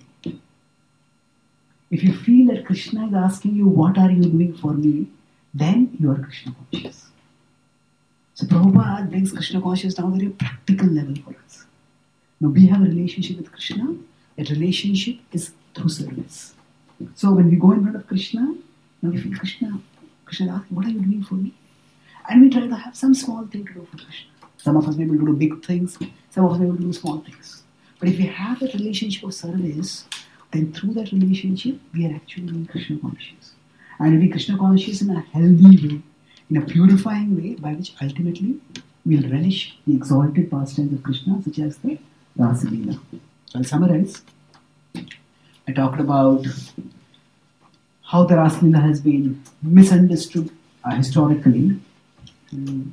If you feel that Krishna is asking you, what are you doing for me? Then you are Krishna conscious. So Prabhupada brings Krishna consciousness down to a very practical level for us. Now we have a relationship with Krishna. That relationship is through service. So when we go in front of Krishna, now we feel Krishna. Krishna is asking, what are you doing for me? And we try to have some small thing to do for Krishna. Some of us may be able to do big things. Some of us may be able to do small things. But if we have a relationship of service, then through that relationship, we are actually being Krishna conscious. And we Krishna conscious in a healthy way, in a purifying way, by which ultimately we'll relish the exalted pastimes of Krishna, such as the Rasa Leela. So I'll summarize. I talked about how the Rasa Leela has been misunderstood uh, historically. Mm.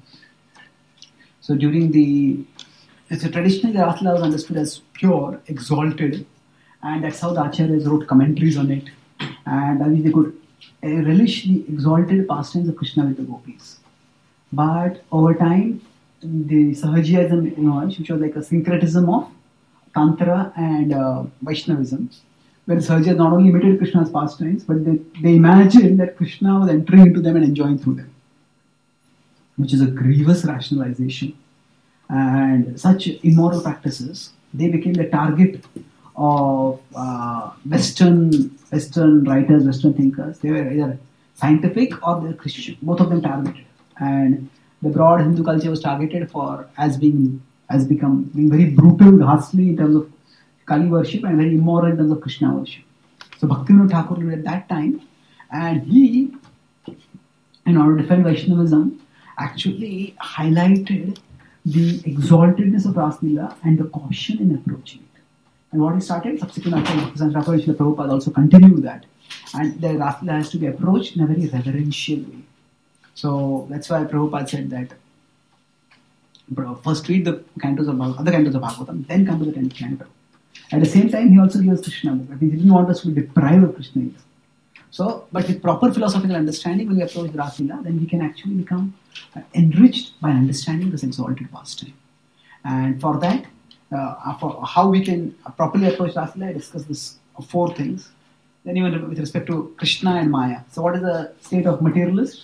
So during the, so traditionally the Rasa Leela was understood as pure, exalted, and that's how the Acharyas wrote commentaries on it. And I mean they could uh, relish the exalted pastimes of Krishna with the gopis. But over time, the Sahajiyism emerged, which was like a syncretism of Tantra and uh, Vaishnavism, where the Sahajiyas not only imitated Krishna's pastimes, but they, they imagined that Krishna was entering into them and enjoying through them, which is a grievous rationalization. And such immoral practices, they became the target of uh, Western Western writers, Western thinkers. They were either scientific or they were Christian, both of them targeted. And the broad Hindu culture was targeted for as being as become being very brutal, ghastly in terms of Kali worship and very immoral in terms of Krishna worship. So Bhaktivinoda Thakur lived at that time, and he, in order to defend Vaishnavism, actually highlighted the exaltedness of Rasa Leela and the caution in approaching it. And what he started, subsequent after Srila Prabhupada also continued that. And the Rasa Leela has to be approached in a very reverential way. So that's why Prabhupada said that first read the cantos of Bhagavatam, other cantos of Bhagavatam, then come to the tenth canto. At the same time, he also gives us Krishna book. He didn't want us to be deprived of Krishna either. So, but with proper philosophical understanding, when we approach the Rasa Leela, then we can actually become uh, enriched by understanding this exalted pastime. And for that, uh, for how we can properly approach Rasa Leela, I discussed this uh, four things. Then even with respect to Krishna and Maya. So what is the state of materialists?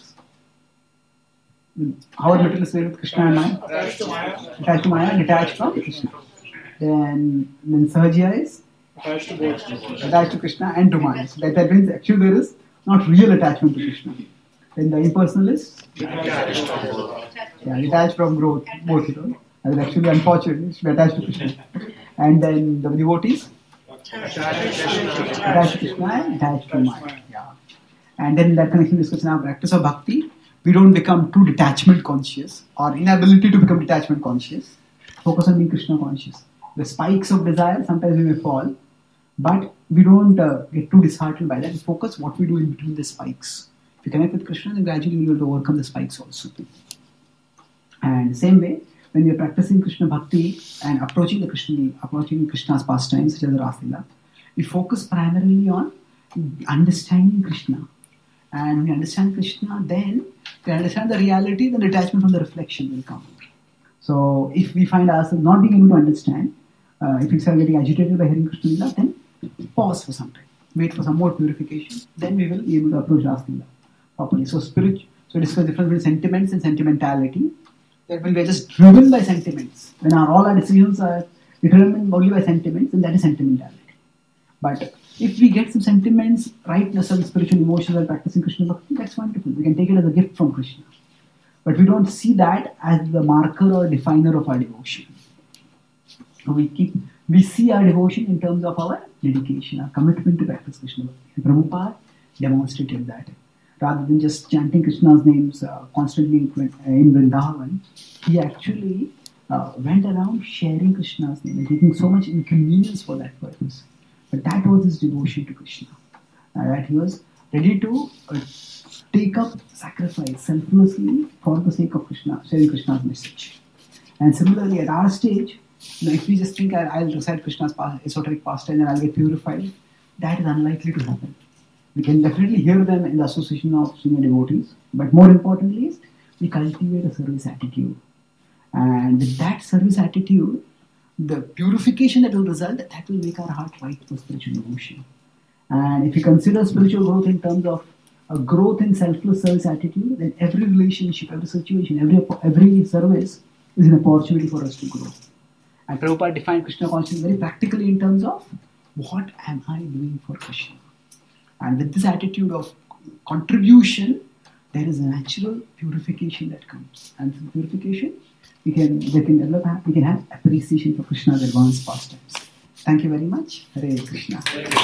How are materialists with Krishna and Maya? Attached to Maya. Attached to Maya, detached from Krishna. Then, then Sahajya is Attached to both. attached to Krishna and to Maya. So that, that means actually there is not real attachment to Krishna. Then the impersonalists, yeah, detached from growth, both, you know. That is actually unfortunate. It should be attached to Krishna. And then the devotees, attached to Krishna and attached to Maya. Yeah. And then in that connection discuss in our practice of bhakti, we don't become too detachment conscious or inability to become detachment conscious. Focus on being Krishna conscious. The spikes of desire, sometimes we may fall, but we don't uh, get too disheartened by that. We focus what we do in between the spikes. If you connect with Krishna, then gradually we will be able to overcome the spikes also. And same way, when we are practicing Krishna bhakti and approaching the Krishna, approaching Krishna's pastimes, such as the Rasa Leela, we focus primarily on understanding Krishna. And when we understand Krishna, then we understand the reality, then detachment from the reflection will come. So if we find ourselves not being able to understand, uh, if we start getting agitated by hearing Krishna Leela, then pause for some time. Wait for some more purification. Then we will be able to approach Rasa Leela properly. So spiritual, so discuss the difference between sentiments and sentimentality. That when we are just driven by sentiments, when our, all our decisions are determined only by sentiments, then that is sentimentality. But if we get some sentiments, rightness, some spiritual emotions while practicing Krishna Bhakti, that's wonderful. We can take it as a gift from Krishna. But we don't see that as the marker or definer of our devotion. So we keep, we see our devotion in terms of our dedication, our commitment to practice Krishna Bhakti. And Prabhupada demonstrated that. Rather than just chanting Krishna's names uh, constantly in Vrindavan, he actually uh, went around sharing Krishna's name and taking so much inconvenience for that purpose. But that was his devotion to Krishna. Uh, that he was ready to uh, take up sacrifice selflessly for the sake of Krishna, sharing Krishna's message. And similarly, at our stage, you know, if we just think I'll recite Krishna's esoteric pastime and I'll get purified, that is unlikely to happen. We can definitely hear them in the association of senior devotees, but more importantly is we cultivate a service attitude. And with that service attitude, the purification that will result, that will make our heart right for spiritual devotion. And if you consider spiritual growth in terms of a growth in selfless service attitude, then every relationship, every situation, every every service is an opportunity for us to grow. And Prabhupada defined Krishna consciousness very practically in terms of what am I doing for Krishna? And with this attitude of contribution, there is a natural purification that comes. And through purification, we can, we can develop, we can have appreciation for Krishna's advanced pastimes. Thank you very much. Hare Krishna.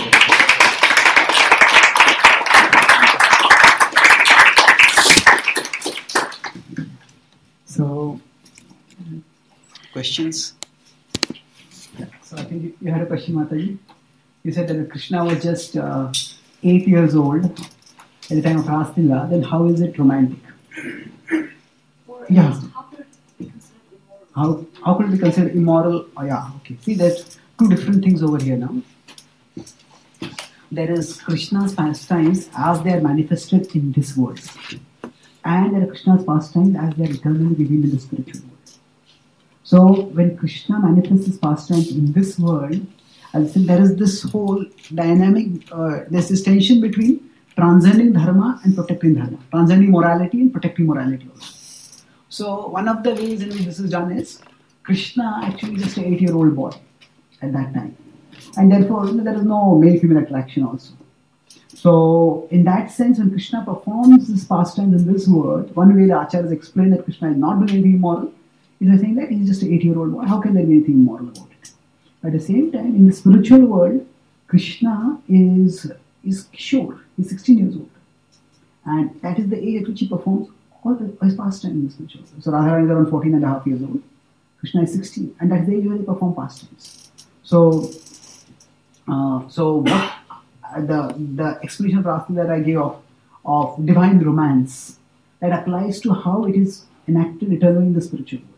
So, questions? Yeah. So I think you had a question, Mataji. You said that Krishna was just uh, eight years old at the time of Raslila. Then how is it romantic? Or Yeah. how could it be considered immoral? How how could it be considered immoral? Oh, yeah. Okay. See, there's two different things over here now. There is Krishna's pastimes as they are manifested in this world, and there are Krishna's pastimes as they are eternally revealed in the spiritual world. So when Krishna manifests his pastimes in this world, as I said, there is this whole dynamic, uh, there's this tension between transcending dharma and protecting dharma, transcending morality and protecting morality also. So one of the ways in which this is done is Krishna actually just an eight-year-old boy at that time, and therefore you know, there is no male-female attraction also. So in that sense, when Krishna performs his pastimes in this world, one way the acharyas explain that Krishna is not doing anything immoral is by saying that he's just an eight-year-old boy. How can there be anything immoral about it? At the same time, in the spiritual world, Krishna is is Kishore. He's sixteen years old, and that is the age at which he performs all the, his pastimes in the spiritual world. So Radharani is around fourteen and a half years old. Krishna is sixteen, and that's the age where they perform pastimes. So, uh, so what uh, the the explanation of Rasa that I gave of of divine romance that applies to how it is enacted eternally in the spiritual world.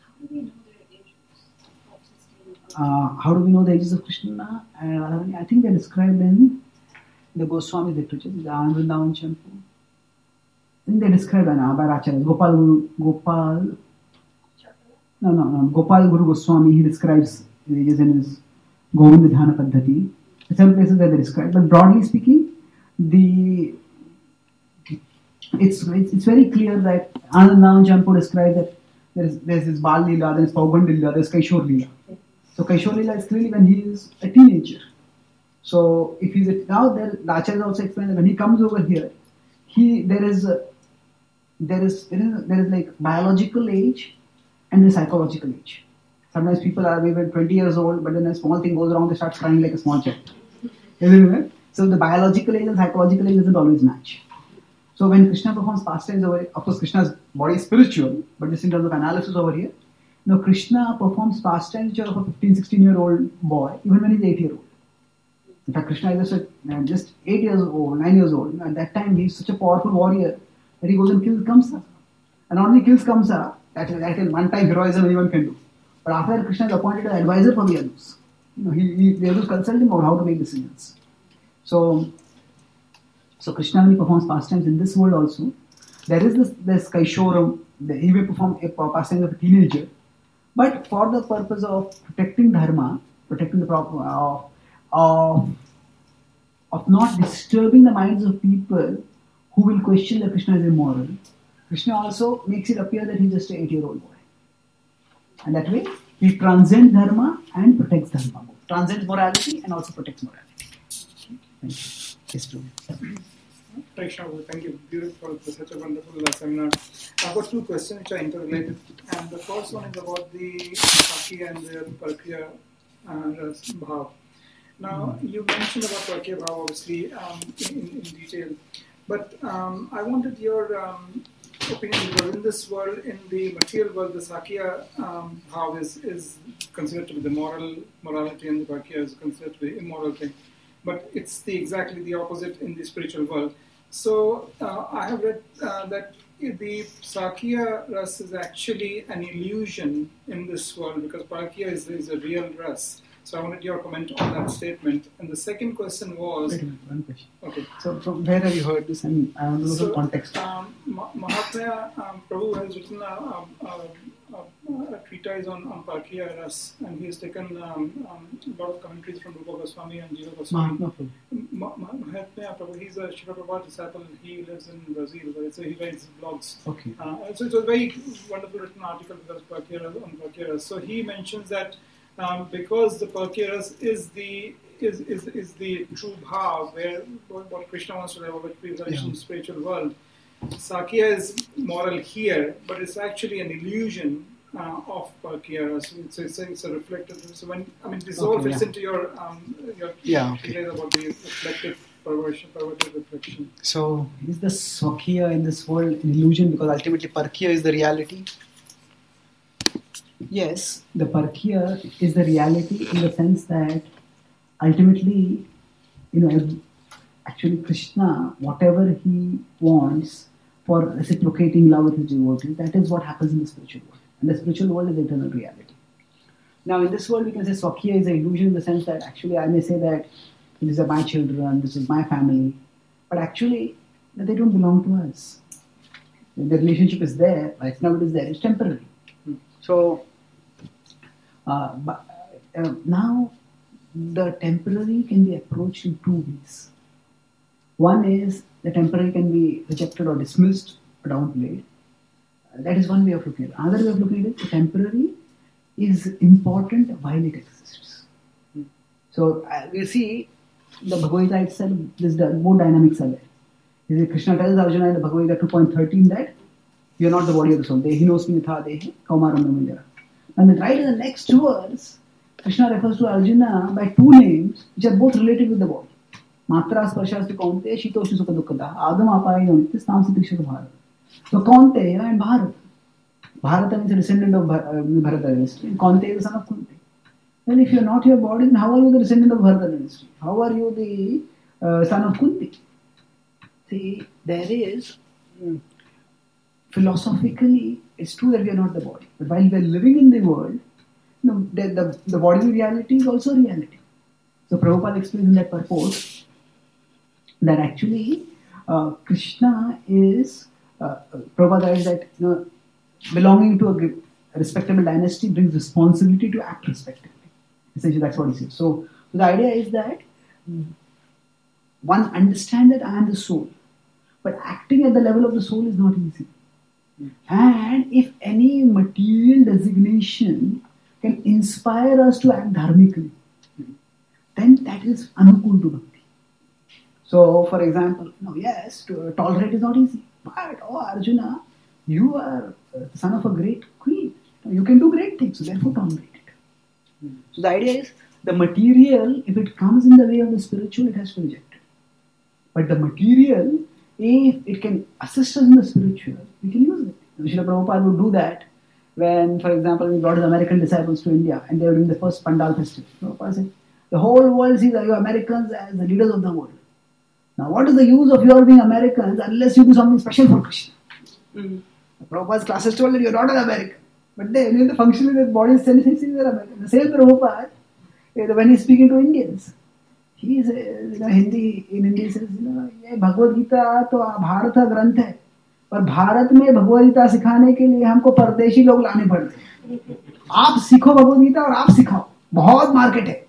Uh, how do we know the ages of Krishna and Radharani? I think they're described in the Goswami literature, the Anand Vrindavan Champu. I think they're described by Acharyas. Gopal Guru, Gopal, no, no, no, Gopal Guru Goswami, he describes the ages in his Govinda Dhyana Paddhati. There are some places where they're described, but broadly speaking, the it's it's, it's very clear that Anand Vrindavan Champu describes that there's there's this Bal Leela, there's Paugand Leela, there's Kaishor Leela. So Kaishor Leela is clearly when he is a teenager. So if he's a, now there, the Acharyas also explain that when he comes over here, he there is a, there is there is there is like biological age and the psychological age. Sometimes people are maybe twenty years old, but then a small thing goes wrong, they start crying like a small child. Isn't it? So the biological age and psychological age doesn't always match. So when Krishna performs pastimes over here, of course Krishna's body is spiritual, but just in terms of analysis over here, now Krishna performs pastimes which are of a fifteen, sixteen year old boy, even when he's eight year old. In fact, Krishna is just, a, just eight years old, nine years old. At that time, he's such a powerful warrior that he goes and kills Kamsa. And not only kills Kamsa, that is, that is one-time heroism anyone can do. But after that, Krishna is appointed an advisor for the Yadus. You know, he, he, the Yadus consult him on how to make decisions. So, so Krishna, when he performs pastimes in this world also, there is this, this Kaishoram, he may perform a pastime of a teenager, but for the purpose of protecting dharma, protecting the proper, uh, of, of not disturbing the minds of people who will question that Krishna is immoral, Krishna also makes it appear that he's just an eight-year-old boy. And that way, he transcends dharma and protects dharma. Transcends morality and also protects morality. Thank you. Yes, true. Krishna, thank you. Beautiful for such a wonderful uh, seminar. I've got two questions which are interrelated. And the first one is about the Saki and the Parkya uh, Bhav. Now, mm-hmm. you mentioned about Parkya Bhav, obviously, um, in, in, in detail. But um, I wanted your um, opinion, because in this world, in the material world, the Sakya um, Bhav is, is considered to be the moral morality, and the Parkya is considered to be the immoral thing. But it's the exactly the opposite in the spiritual world. So uh, I have read uh, that the Sakya Ras is actually an illusion in this world, because Parkya is, is a real Ras. So I wanted your comment on that statement. And the second question was... Wait a minute, one question. Okay. So from where have you heard this? And I want to know so, the context. Um, Mahatma um, Prabhu has written a, a, a, a treatise on, on Parkya Ras, and he has taken um, um, a lot of commentaries from Rupa Goswami and Jiva Goswami. Mahatma Prabhu. Ma- Ma- Mahatma Prabhu, he's a Shiva Prabhupada disciple. He lives in Brazil, so he writes blogs. Okay. Uh, so it's a very wonderful written article because Parkya Ras, on Parkya Ras. So he mentions that um, because the Parkya Ras is the is, is, is the true bhav, where what, what Krishna wants to have, what we yeah. in the spiritual world. Sakya is moral here, but it's actually an illusion uh, of Parkya. So it's, it's, a, it's a reflective. So when I mean this Okay, all fits yeah. into your um, your Yeah, okay. idea about the reflective perversion, perverted reflection. So is the Swakya in this world an illusion because ultimately Parkya is the reality? Yes, the Parkya is the reality in the sense that ultimately, you know, actually Krishna, whatever he wants for reciprocating love with his devotees, that is what happens in the spiritual world. And the spiritual world is eternal reality. Now, in this world, we can say Swakya is an illusion in the sense that actually I may say that these are my children, this is my family, but actually they don't belong to us. The relationship is there, right now it is there, it's temporary. So, uh, but, uh, now the temporary can be approached in two ways. One is the temporary can be rejected or dismissed or downplayed. Uh, that is one way of looking at it. Another way of looking at it, the temporary is important while it exists. So uh, we see the Bhagavad Gita itself, this more dynamics are there. Krishna tells Arjuna in the Bhagavad Gita two point thirteen that you are not the body of the soul. Dehi nosmi yatha dehi kaumaram namindara. And then right in the next verse, Krishna refers to Arjuna by two names which are both related with the body. Matra sparshas kaunte shitoshna sukha dukkada agam apayi yonte stam sitikshaka bharat. So Kaunteya and Bharata. Bharata means a descendant of Bharata dynasty. Kaunteya is the son of Kunti. Well, if you are not your body, then how are you the descendant of Bharata dynasty? How are you the uh, son of Kunti? See, there is, mm, philosophically, it's true that we are not the body. But while we are living in the world, you know, the, the, the bodily reality is also reality. So Prabhupada explains in that purport that actually uh, Krishna is, uh, Prabhupada writes that, you know, belonging to a, a respectable dynasty brings responsibility to act respectably. Essentially, that's what he says. So, the idea is that one understands that I am the soul, but acting at the level of the soul is not easy. Mm. And if any material designation can inspire us to act dharmically, mm. then that is anukul to bhakti. So, for example, no, yes, to tolerate is not easy. But, oh Arjuna, you are the son of a great queen. You can do great things, so therefore tolerate it. Mm. So the idea is, the material, if it comes in the way of the spiritual, it has to reject it. But the material, if it can assist us in the spiritual, we can use it. Srila Prabhupada would do that when, for example, we brought his American disciples to India and they were doing the first Pandal festival. Prabhupada said, the whole world sees you Americans as the leaders of the world. Now, what is the use of your being Americans unless you do something special for Krishna? Mm-hmm. Prabhupada's classes told that you're not an American. But then, in the function of the body is telling you are American. The same Prabhupada, when he's speaking to Indians, he says, you know, Hindi, in Hindi says, you know, ये भगवद गीता तो भारत का ग्रंथ है, पर भारत में भगवद गीता सिखाने के लिए हमको परदेशी लोग लाने पड़ते हैं. आप सीखो भगवद गीता और आप सिखाओ, बहुत मार्केट है.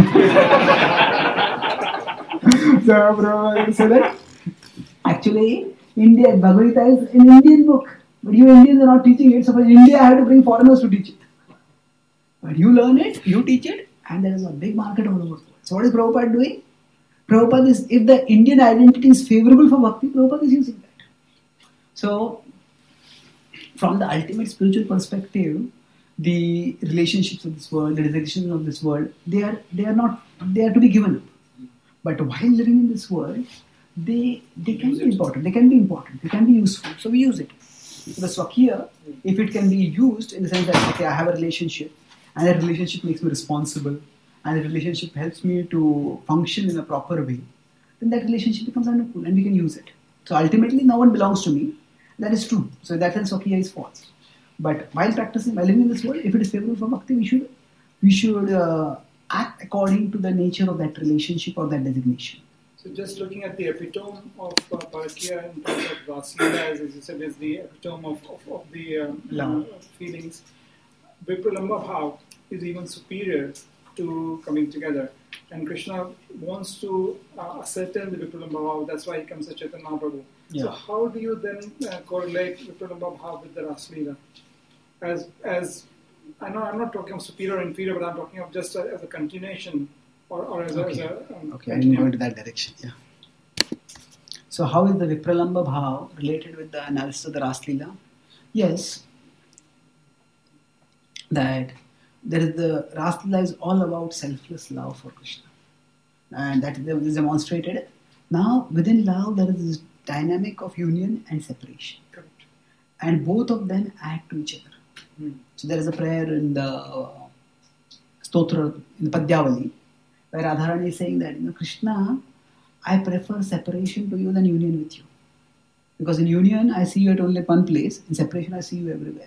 So, Prabhupada said that actually, India, Bhagavad Gita is an Indian book. But you Indians are not teaching it, so for India I have to bring foreigners to teach it. But you learn it, you teach it, and there is a big market all over the world. So what is Prabhupada doing? Prabhupada is, if the Indian identity is favorable for bhakti, Prabhupada is using that. So, from the ultimate spiritual perspective, the relationships of this world, the designations of this world, they are they are not they are to be given up. But while living in this world, they they can be important, they can be important, they can be useful. So we use it. So the Swakya, if it can be used in the sense that, okay, I have a relationship, and that relationship makes me responsible, and the relationship helps me to function in a proper way, then that relationship becomes anukul, and we can use it. So ultimately, no one belongs to me. That is true. So in that sense, Swakya is false. But while practicing, while living in this world, if it is favorable for bhakti, we should, we should uh, act according to the nature of that relationship or that designation. So just looking at the epitome of uh, Parkya in terms of Raslila, as you said, is the epitome of, of, of the um, uh, feelings. Vipralamba Bhav is even superior to coming together. And Krishna wants to uh, ascertain the Vipralamba Bhav, that's why he comes to Chaitanya Mahaprabhu. Yeah. So how do you then uh, correlate Vipralamba Bhav with the Raslila? As, as I know I'm not talking of superior or inferior, but I'm talking of just a, as a continuation. Or, or as okay, a, as a, um, okay. I didn't go into that direction. Yeah. So, how is the Vipralamba Bhav related with the analysis of the Raslila? Yes. that there is the Ras Leela is all about selfless love for Krishna, and that is demonstrated. Now within love there is this dynamic of union and separation, Correct. and both of them add to each other. Hmm. So there is a prayer in the uh, Stotra, in the Padyavali, where Radharani is saying that, you know, Krishna, I prefer separation to you than union with you. Because in union, I see you at only one place. In separation, I see you everywhere.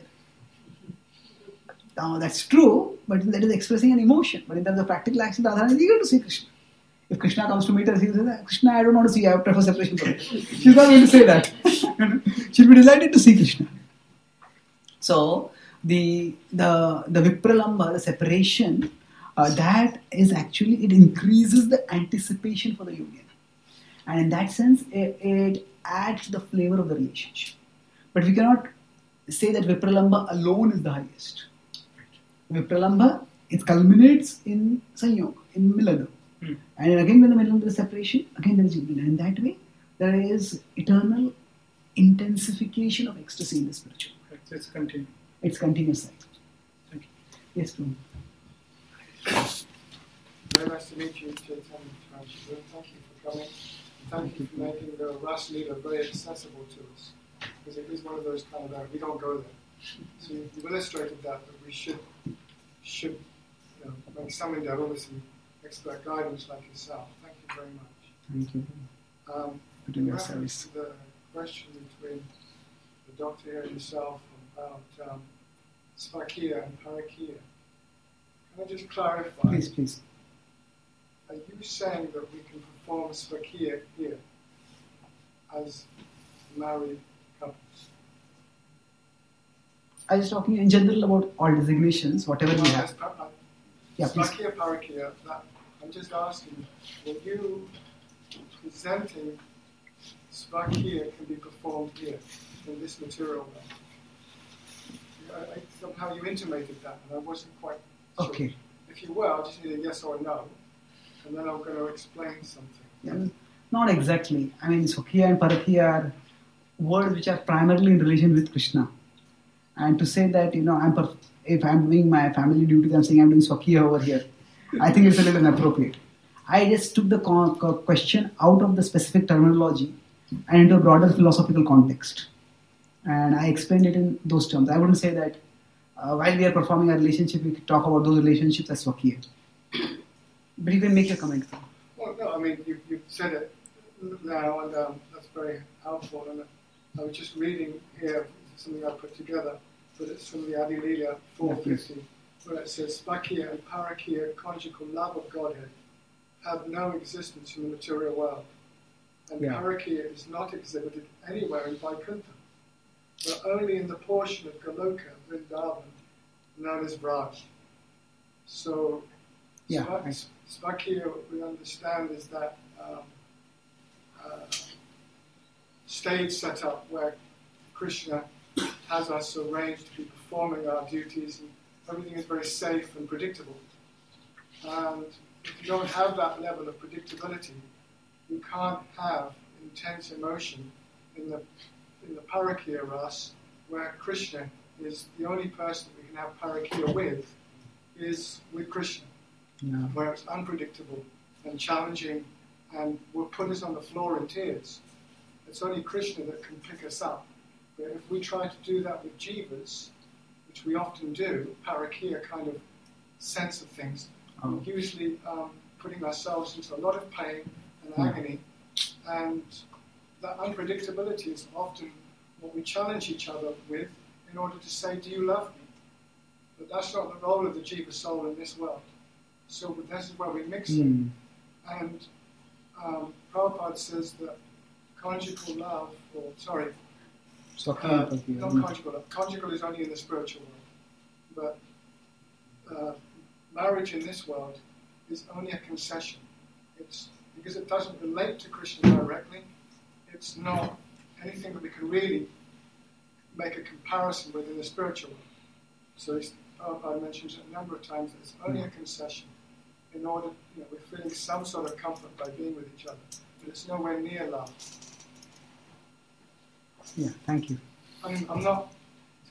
Now, that's true, but that is expressing an emotion. But in terms of practical action, Radharani is eager to see Krishna. If Krishna comes to meet her, she will say, Krishna, I don't want to see you. I prefer separation from you. She's not going to say that. She'll be delighted to see Krishna. So, the the the Vipralamba, the separation, uh, that is actually, it increases the anticipation for the union. And in that sense, it, it adds the flavor of the relationship. But we cannot say that Vipralamba alone is the highest. Vipralamba, it culminates in Sanyog, in Milana. Hmm. And again, when the Milana there is separation, again there is union. And in that way, there is eternal intensification of ecstasy in the spiritual. Correct. It's continuing. It's continuous cycle. Thank you. Yes, true. Very nice to meet you, Chaitanya. Thank you for coming. Thank you for making the Ras Leela very accessible to us. Because it is one of those kind of areas, we don't go there. So you, you've illustrated that, that we should, should you know, make some in there, obviously, expert guidance like yourself. Thank you very much. Thank you. Um, For doing in your reference service. to the question between the doctor here and yourself about um, Svakiya and Parakiya, can I just clarify? Please, please. Are you saying that we can perform Svakiya here as married couples? I was talking in general about all designations, whatever we Well, have. as par- uh, Yeah, please. Svakiya, Parakiya, that, I'm just asking, were you presenting Svakiya can be performed here in this material realm? I, I, somehow you intimated that, and I wasn't quite sure. Okay. If you were, I just need a yes or a no, and then I'm going to explain something. Yeah, not exactly. I mean, Sukhiya and Parakhiya are words which are primarily in relation with Krishna. And to say that, you know, I'm perf- if I'm doing my family duties, I'm saying I'm doing Sukhiya over here, I think it's a little inappropriate. I just took the co- co- question out of the specific terminology and into a broader philosophical context. And I explained it in those terms. I wouldn't say that uh, while we are performing a relationship, we could talk about those relationships as Sukhiya. But you can make your comment. Well, no, I mean, you, you've said it now, and um, that's very helpful. And I was just reading here something I put together, but it's from the Adi Leela four fifty, where it says, Svakiya and Parakiya, conjugal love of Godhead, have no existence in the material world. And Yeah. Parakiya is not exhibited anywhere in Vaikuntha, but only in the portion of Goloka, Vrindavan, known as Vraj. So, Yeah, Sva- right. Svakiya, we understand, is that um, uh, stage set up where Krishna has us arranged to be performing our duties, and everything is very safe and predictable. And if you don't have that level of predictability, you can't have intense emotion in the in the Parakiya Ras, where Krishna is the only person we can have Parakiya with, is with Krishna. Yeah. Where it's unpredictable and challenging and will put us on the floor in tears. It's only Krishna that can pick us up. But if we try to do that with jivas, which we often do, Parakiya kind of sense of things, Oh. we're usually um, putting ourselves into a lot of pain and Hmm. agony, and that unpredictability is often what we challenge each other with in order to say, do you love me? But that's not the role of the jiva soul in this world. So this is where we mix it. Mm. And um, Prabhupada says that conjugal love, or sorry, Sukhiya uh, and Parakhiya. not Mm. conjugal love. Conjugal is only in the spiritual world. But uh, marriage in this world is only a concession. It's because it doesn't relate to Krishna directly. It's not anything that we can really make a comparison with in the spiritual world. So it's, Prabhupada mentions it a number of times that it's only a concession. In order, you know, we're feeling some sort of comfort by being with each other, but it's nowhere near love. Yeah, thank you. I'm, I'm not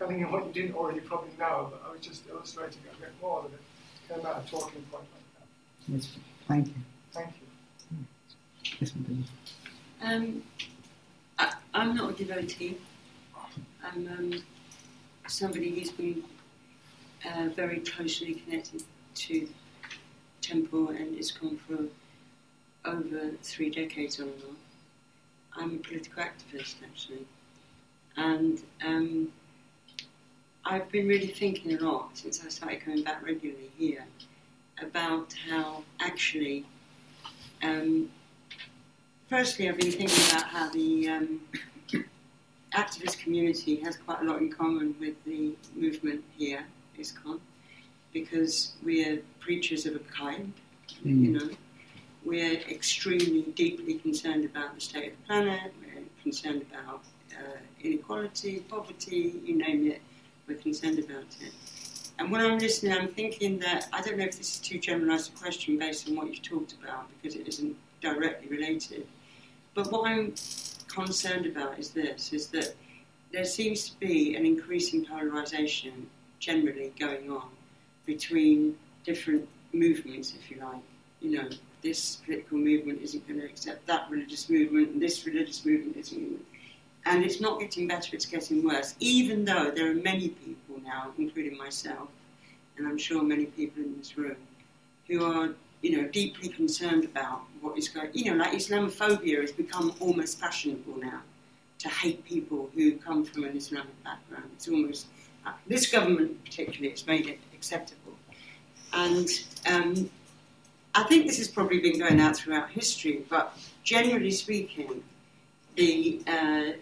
telling you what you didn't already probably know, but I was just illustrating a bit more that it came out a talking point like that. Yes, thank you. Thank you. Yes, Mataji. Um, I, I'm not a devotee. I'm um, somebody who's been uh, very closely connected to Temple and ISKCON for over three decades on and on. I'm a political activist, actually. And um, I've been really thinking a lot since I started coming back regularly here about how actually, um, firstly, I've been thinking about how the um, activist community has quite a lot in common with the movement here, ISKCON, because we're preachers of a kind, mm. you know. We're extremely deeply concerned about the state of the planet, we're concerned about uh, inequality, poverty, you name it, we're concerned about it. And when I'm listening, I'm thinking that, I don't know if this is too generalised a question based on what you've talked about, because it isn't directly related, but what I'm concerned about is this, is that there seems to be an increasing polarisation generally going on between different movements, if you like. You know, this political movement isn't going to accept that religious movement, and this religious movement isn't. And it's not getting better, it's getting worse, even though there are many people now, including myself, and I'm sure many people in this room, who are, you know, deeply concerned about what is going on. You know, like Islamophobia has become almost fashionable now, to hate people who come from an Islamic background. It's almost, uh, this government particularly, has made it acceptable. And um, I think this has probably been going out throughout history, but generally speaking, the, uh,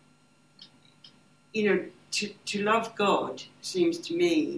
you know, to, to love God seems to me,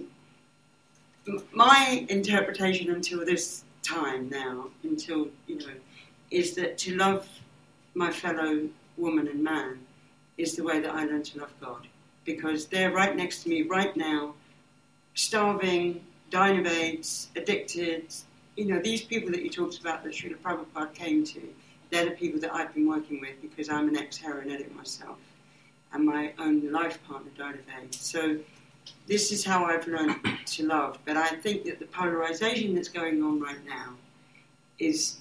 m- my interpretation until this time now, until, you know, is that to love my fellow woman and man is the way that I learn to love God. Because they're right next to me right now, starving, dying of AIDS, addicted. You know, these people that you talked about that Srila Prabhupada came to, they're the people that I've been working with because I'm an ex-heroin addict myself. And my own life partner died of AIDS. So this is how I've learned to love. But I think that the polarisation that's going on right now is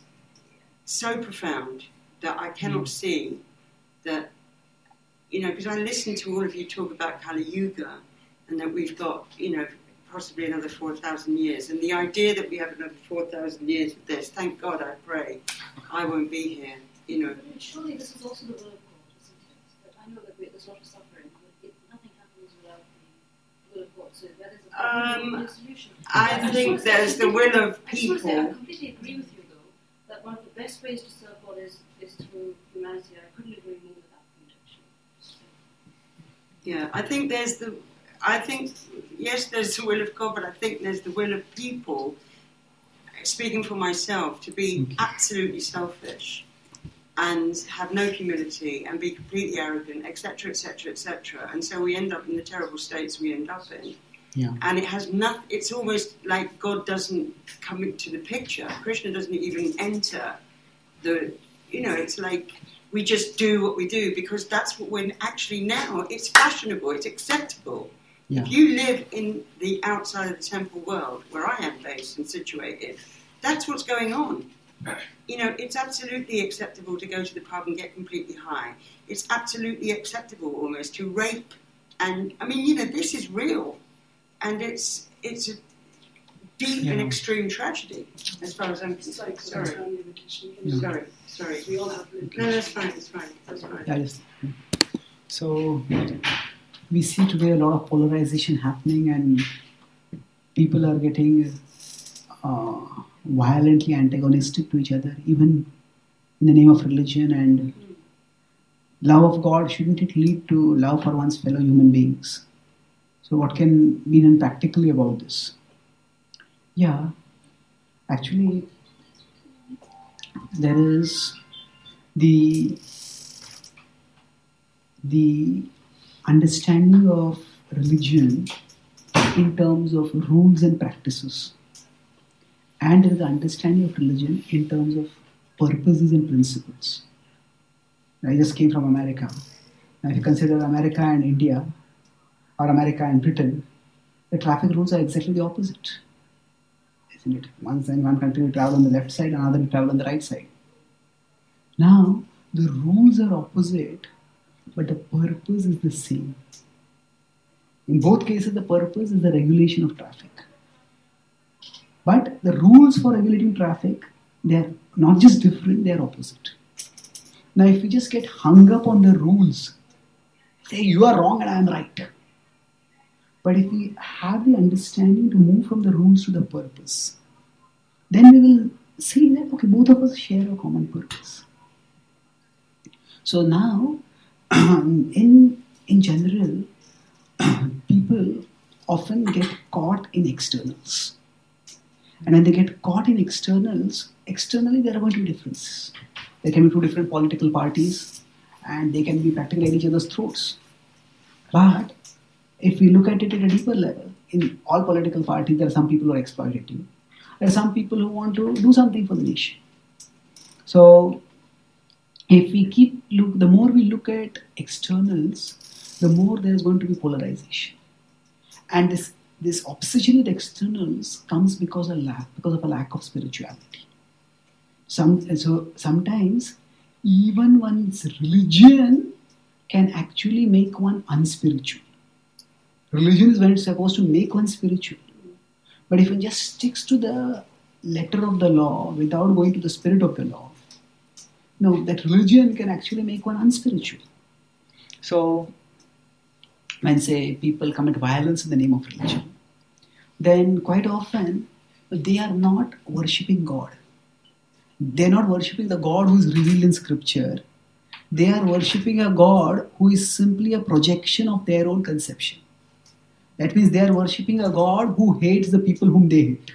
so profound that I cannot mm. see that, you know, because I listen to all of you talk about Kali Yuga and that we've got, you know, possibly another four thousand years. And the idea that we have another four thousand years of this, thank God, I pray, I won't be here, you know. But surely this is also the will of God, isn't it? That I know that we, there's a lot of suffering, but it, nothing happens without the will of God. So that is a Um, solution. I think there's the will of I just want to say, I people. completely agree with you, though, that one of the best ways to serve God is, is through humanity. I couldn't agree more with that point, actually. Yeah, I think there's the, I think, yes, there's the will of God, but I think there's the will of people, speaking for myself, to be okay. absolutely selfish and have no humility and be completely arrogant, et cetera, et cetera, et cetera. And so we end up in the terrible states we end up in. Yeah. And it has nothing, it's almost like God doesn't come into the picture. Krishna doesn't even enter the, you know, it's like we just do what we do because that's what we're actually now, it's fashionable, it's acceptable. Yeah. If you live in the outside of the temple world, where I am based and situated, that's what's going on. You know, it's absolutely acceptable to go to the pub and get completely high. It's absolutely acceptable almost to rape. And, I mean, you know, this is real. And it's it's a deep yeah. and extreme tragedy, as far as I'm concerned. Sorry. Sorry. Yeah. Sorry. Sorry. We all have limitations. No, that's fine. That's fine. That's fine. Yeah, just, so, we see today a lot of polarization happening and people are getting uh, violently antagonistic to each other, even in the name of religion and mm. love of God. Shouldn't it lead to love for one's fellow human beings? So what can be done practically about this? Yeah, actually, there is the the understanding of religion in terms of rules and practices, and there is the understanding of religion in terms of purposes and principles. I just came from America. Now, if you consider America and India, or America and Britain, the traffic rules are exactly the opposite. Isn't it? Once in one country we travel on the left side, another we travel on the right side. Now, the rules are opposite, but the purpose is the same. In both cases, the purpose is the regulation of traffic. But the rules for regulating traffic, they are not just different, they are opposite. Now, if we just get hung up on the rules, say you are wrong and I am right. But if we have the understanding to move from the rules to the purpose, then we will see that, okay, both of us share a common purpose. So now, in, in general, people often get caught in externals. And when they get caught in externals, externally there are going to be differences. There can be two different political parties and they can be practically at each other's throats. But if we look at it at a deeper level, in all political parties there are some people who are exploitative. There are some people who want to do something for the nation. So if we keep look, the more we look at externals, the more there is going to be polarization. And this This obsession with externals comes because of lack, because of a lack of spirituality. Some, so sometimes even one's religion can actually make one unspiritual. Religion is when it's supposed to make one spiritual. But if one just sticks to the letter of the law without going to the spirit of the law, no, that religion can actually make one unspiritual. So when, say, people commit violence in the name of religion, then quite often they are not worshipping God. They are not worshipping the God who is revealed in scripture. They are worshipping a God who is simply a projection of their own conception. That means they are worshipping a God who hates the people whom they hate.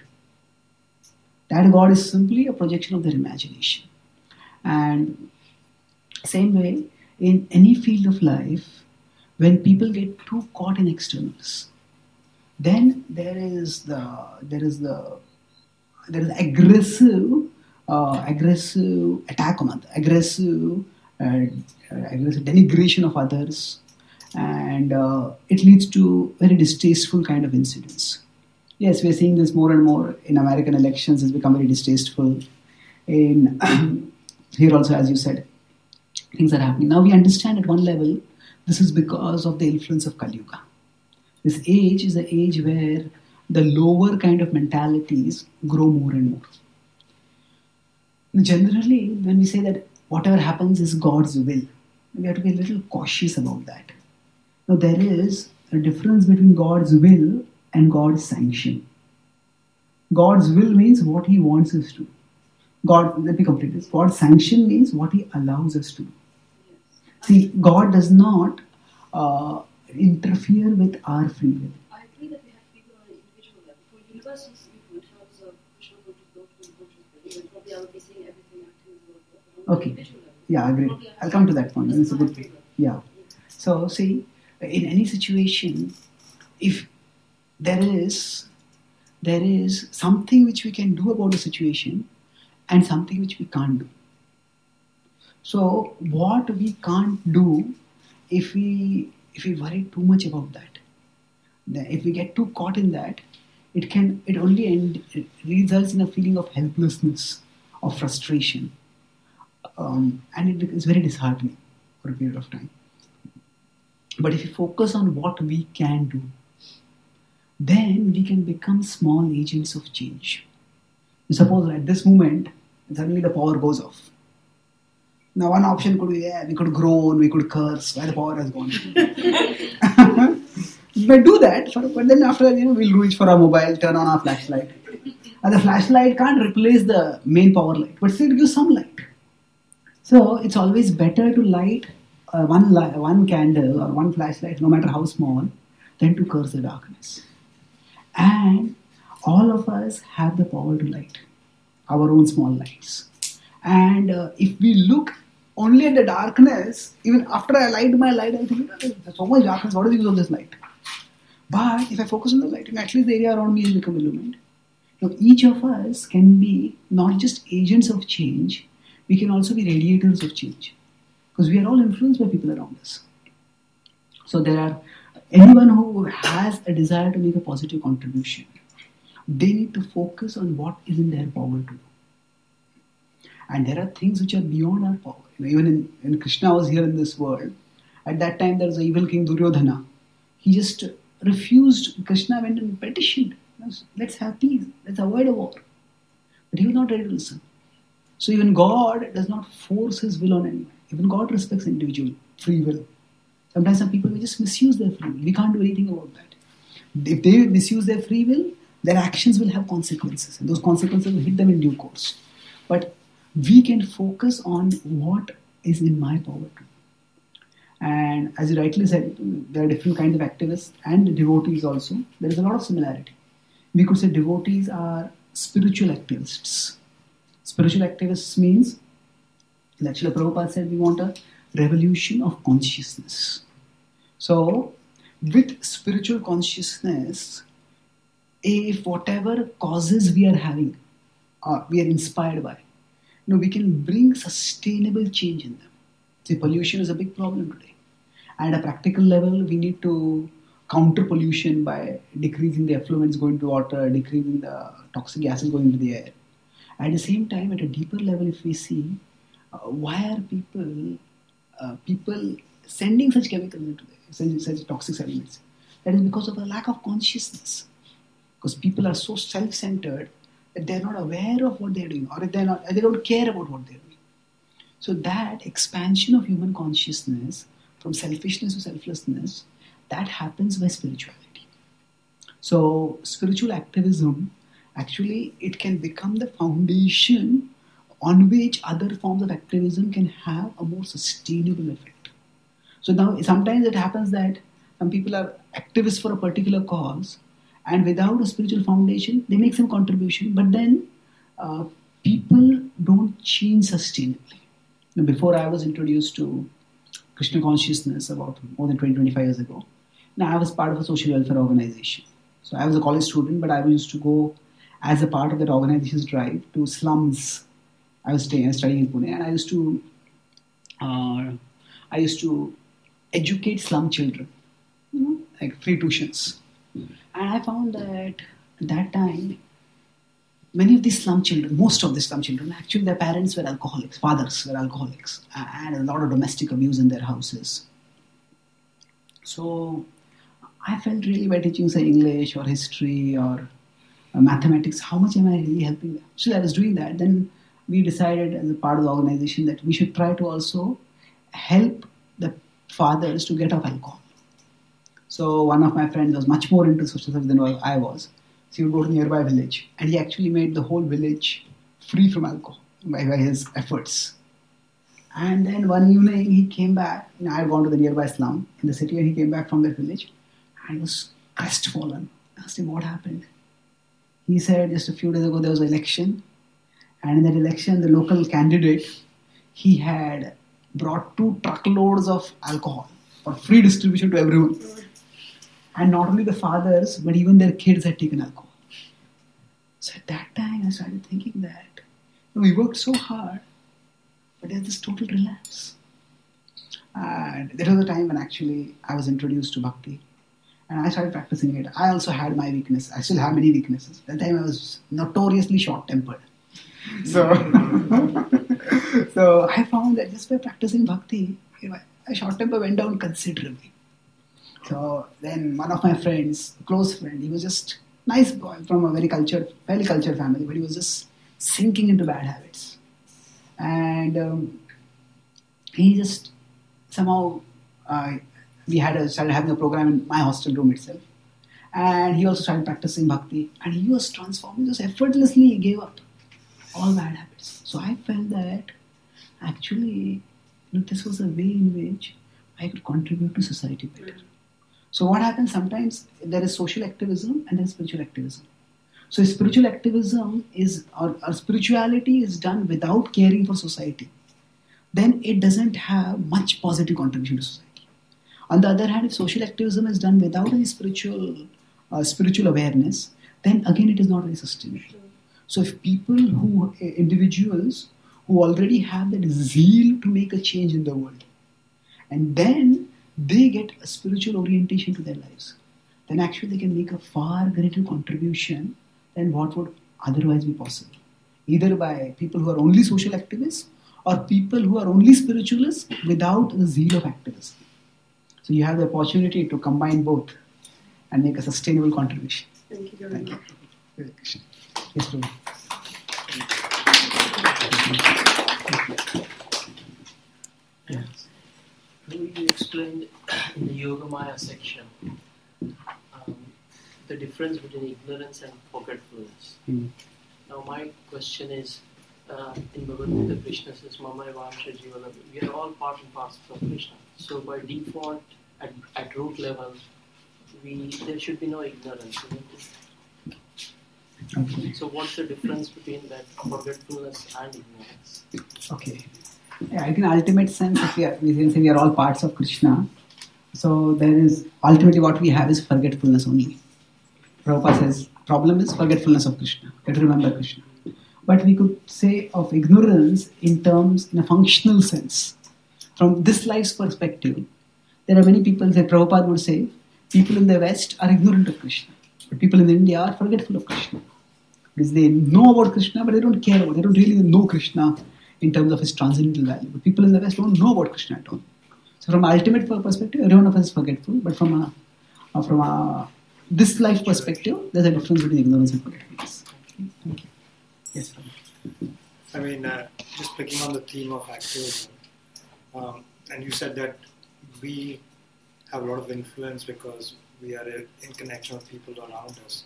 That God is simply a projection of their imagination. And same way, in any field of life, when people get too caught in externals, then there is the there is the there is aggressive uh, aggressive attack on others, aggressive uh, aggressive denigration of others, and uh, it leads to very distasteful kind of incidents. Yes, we are seeing this more and more in American elections. It's become very distasteful. In here also, as you said, things are happening. Now we understand at one level. This is because of the influence of Kali Yuga. This age is the age where the lower kind of mentalities grow more and more. Generally, when we say that whatever happens is God's will, we have to be a little cautious about that. Now, there is a difference between God's will and God's sanction. God's will means what He wants us to do. God, let me complete this. God's sanction means what He allows us to do. See, God does not uh, interfere with our free will. I agree that we have people on an individual level. For universal movement, how does a Krishna conscious, God conscious believe? And probably I would be seeing everything acting as well. But on Okay. an individual level. Yeah, I agree. I'll come to that point. It's a good thing. Yeah. So, see, in any situation, if there is there is something which we can do about the situation and something which we can't do. So what we can't do, if we if we worry too much about that, if we get too caught in that, it can it only end, it results in a feeling of helplessness, of frustration, um, and it is very disheartening for a period of time. But if we focus on what we can do, then we can become small agents of change. Suppose at this moment, suddenly the power goes off. Now one option could be, yeah, we could groan, we could curse, why the power has gone. We might do that, but then after that, you know, we'll reach for our mobile, turn on our flashlight. And the flashlight can't replace the main power light, but still it gives some light. So it's always better to light uh, one, li- one candle or one flashlight, no matter how small, than to curse the darkness. And all of us have the power to light our own small lights. And uh, if we look only at the darkness, even after I light my light, I think, there's so much darkness, what is the use of this light? But if I focus on the light, at least the area around me has become illumined. Now, each of us can be not just agents of change, we can also be radiators of change. Because we are all influenced by people around us. So there are, anyone who has a desire to make a positive contribution, they need to focus on what is in their power to do. And there are things which are beyond our power. You know, even in, when Krishna was here in this world, at that time there was an evil king Duryodhana. He just refused. Krishna went and petitioned, let's have peace, let's avoid a war. But he was not ready to listen. So even God does not force his will on anyone. Even God respects individual free will. Sometimes some people will just misuse their free will. We can't do anything about that. If they misuse their free will, their actions will have consequences. And those consequences will hit them in due course. But we can focus on what is in my power to do. And as you rightly said, there are different kinds of activists and devotees also. There is a lot of similarity. We could say devotees are spiritual activists. Spiritual activists means, like Srila Prabhupada said, we want a revolution of consciousness. So, with spiritual consciousness, if whatever causes we are having, uh, we are inspired by, you know, we can bring sustainable change in them. See, pollution is a big problem today. At a practical level, we need to counter pollution by decreasing the effluents going to water, decreasing the toxic gases going into the air. At the same time, at a deeper level, if we see, uh, why are people uh, people sending such chemicals into the air, such, such toxic elements? That is because of a lack of consciousness. Because people are so self-centered that they're not aware of what they're doing, or they're not, they don't care about what they're doing. So that expansion of human consciousness from selfishness to selflessness, that happens by spirituality. So spiritual activism, actually, it can become the foundation on which other forms of activism can have a more sustainable effect. So now sometimes it happens that some people are activists for a particular cause, and without a spiritual foundation, they make some contribution, but then uh, people don't change sustainably. Now, before I was introduced to Krishna consciousness about more than twenty to twenty-five years ago, now I was part of a social welfare organization. So I was a college student, but I used to go as a part of that organization's drive to slums. I was staying, studying in Pune, and I used to, uh, I used to educate slum children, you know, like free tuitions. And I found that at that time, many of these slum children, most of the slum children, actually their parents were alcoholics, fathers were alcoholics, and a lot of domestic abuse in their houses. So I felt really by teaching, say, English or history or uh, mathematics, how much am I really helping them? So I was doing that. Then we decided as a part of the organization that we should try to also help the fathers to get off alcohol. So one of my friends was much more into social service than I was. So he would go to a nearby village, and he actually made the whole village free from alcohol by, by his efforts. And then one evening he came back. You know, I had gone to the nearby slum in the city, and he came back from that village, and he was crestfallen. I asked him what happened. He said just a few days ago there was an election, and in that election the local candidate, he had brought two truckloads of alcohol for free distribution to everyone. And not only the fathers, but even their kids had taken alcohol. So at that time, I started thinking that you know, we worked so hard, but there's this total relapse. And there was a time when actually I was introduced to bhakti, and I started practicing it. I also had my weakness. I still have many weaknesses. That time I was notoriously short-tempered. So, so I found that just by practicing bhakti, you know, my short temper went down considerably. So then one of my friends, a close friend, he was just nice boy from a very cultured, fairly cultured family, but he was just sinking into bad habits. And um, he just somehow, uh, we had a, started having a program in my hostel room itself. And he also started practicing bhakti, and he was transformed. He just effortlessly gave up all bad habits. So I felt that actually, you know, this was a way in which I could contribute to society better. So what happens sometimes, there is social activism and there is spiritual activism. So spiritual activism is, or, or spirituality is done without caring for society. Then it doesn't have much positive contribution to society. On the other hand, if social activism is done without any spiritual, uh, spiritual awareness, then again it is not very sustainable. So if people who, individuals who already have that zeal to make a change in the world, and then they get a spiritual orientation to their lives, then actually they can make a far greater contribution than what would otherwise be possible. Either by people who are only social activists or people who are only spiritualists without the zeal of activism. So you have the opportunity to combine both and make a sustainable contribution. Thank you very Thank much. you. Yes, Prabhu. Yes. Prabhu, you explained in the Yogamaya section um, the difference between ignorance and forgetfulness. Mm. Now my question is, uh, in Bhagavad Gita, Krishna says, Mamai Vamsha Jivala, we are all part and parcel of Krishna. So by default, at, at root level, we there should be no ignorance, isn't it? Okay. So what's the difference between that forgetfulness and ignorance? Okay. Yeah, I think ultimate sense, if we are, we can say we are all parts of Krishna. So there is, ultimately what we have is forgetfulness only. Prabhupada says, problem is forgetfulness of Krishna. You have to remember Krishna. But we could say of ignorance in terms, in a functional sense. From this life's perspective, there are many people, that Prabhupada would say, people in the West are ignorant of Krishna. But people in India are forgetful of Krishna. Because they know about Krishna, but they don't care about, they don't really know Krishna in terms of his transcendental value. But people in the West don't know about Krishna at all. So from an ultimate perspective, every one of us is forgetful. But from a, uh, from a this life perspective, there's a difference between ignorance and forgetfulness. Thank you. Yes, Ram. I mean, uh, just picking on the theme of activism, um, and you said that we have a lot of influence because we are in connection with people around us.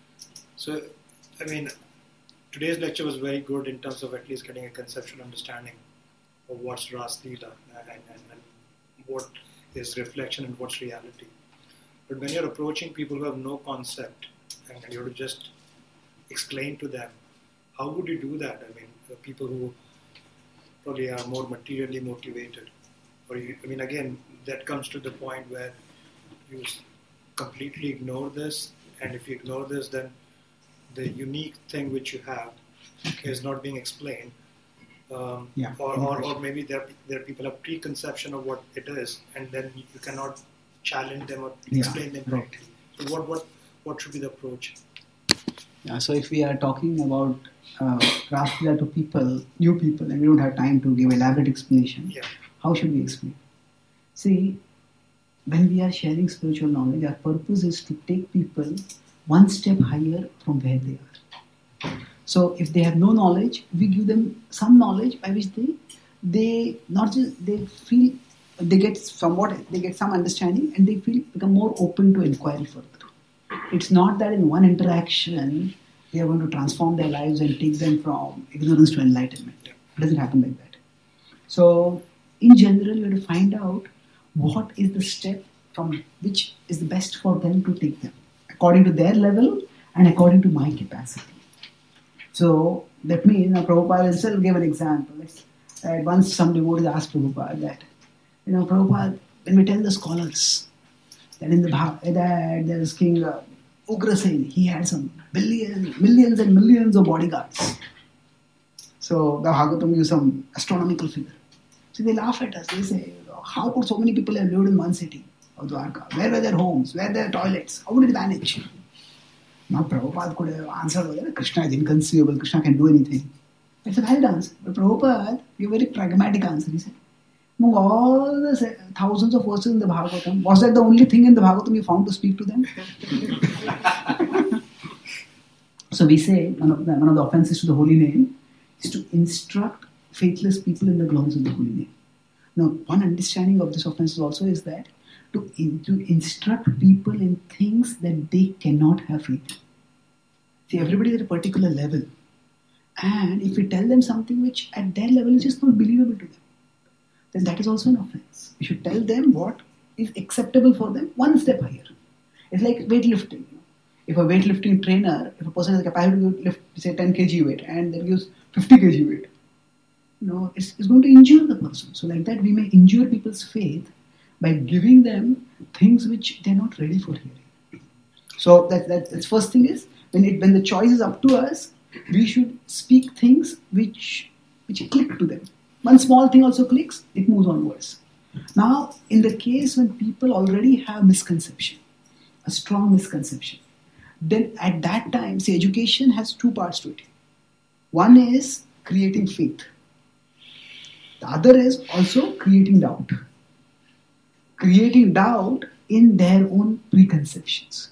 So, I mean, today's lecture was very good in terms of at least getting a conceptual understanding of what's Ras Leela and, and, and what is reflection and what's reality. But when you're approaching people who have no concept and you have to just explain to them, how would you do that? I mean, the people who probably are more materially motivated. Or you, I mean, again, that comes to the point where you completely ignore this, and if you ignore this, then the unique thing which you have is not being explained. Um, Yeah. or, or, or maybe there, there are people have preconception of what it is, and then you cannot challenge them or Yeah, explain them right. correctly. So what, what, what should be the approach? Yeah, so if we are talking about uh, Ras Leela to people, new people, and we don't have time to give elaborate explanation, Yeah. how should we explain? See, when we are sharing spiritual knowledge, our purpose is to take people one step higher from where they are. So if they have no knowledge, we give them some knowledge by which they, they not just they feel they get somewhat they get some understanding and they feel become more open to inquiry further. It's not that in one interaction we are going to transform their lives and take them from ignorance to enlightenment. It doesn't happen like that. So in general, you have to find out what is the step from which is the best for them to take them, according to their level and according to my capacity. So that means, now Prabhupada himself gave an example. That once some devotees asked Prabhupada that, you know, Prabhupada, when we tell the scholars that in the Bha- that there is King uh, Ugrasen, he had some billions, millions and millions of bodyguards. So the Bhagavatam gives some astronomical figure. So they laugh at us. They say, how could so many people have lived in one city of Dwarka? Where were their homes? Where were their toilets? How would it manage? Now Prabhupada could have answered, Krishna is inconceivable, Krishna can do anything. It's a valid answer. But Prabhupada gave a very pragmatic answer. He said, among all the thousands of verses in the Bhagavatam, was that the only thing in the Bhagavatam you found to speak to them? So we say, one of, the, one of the offenses to the holy name is to instruct faithless people in the glories of the holy name. Now, one understanding of this offense also is that to, in, to instruct people in things that they cannot have faith in. See, everybody is at a particular level. And if we tell them something which at their level is just not believable to them, then that is also an offense. We should tell them what is acceptable for them one step higher. It's like weightlifting. If a weightlifting trainer, if a person has the capacity to lift, say, ten kilograms weight and then gives fifty kilograms weight, you know, it's, it's going to injure the person. So like that, we may injure people's faith by giving them things which they're not ready for hearing. So that, that that's first thing is, when it when the choice is up to us, we should speak things which which click to them. One small thing also clicks, it moves onwards. Now, in the case when people already have misconception, a strong misconception, then at that time, see, education has two parts to it. One is creating faith. The other is also creating doubt. Creating doubt in their own preconceptions.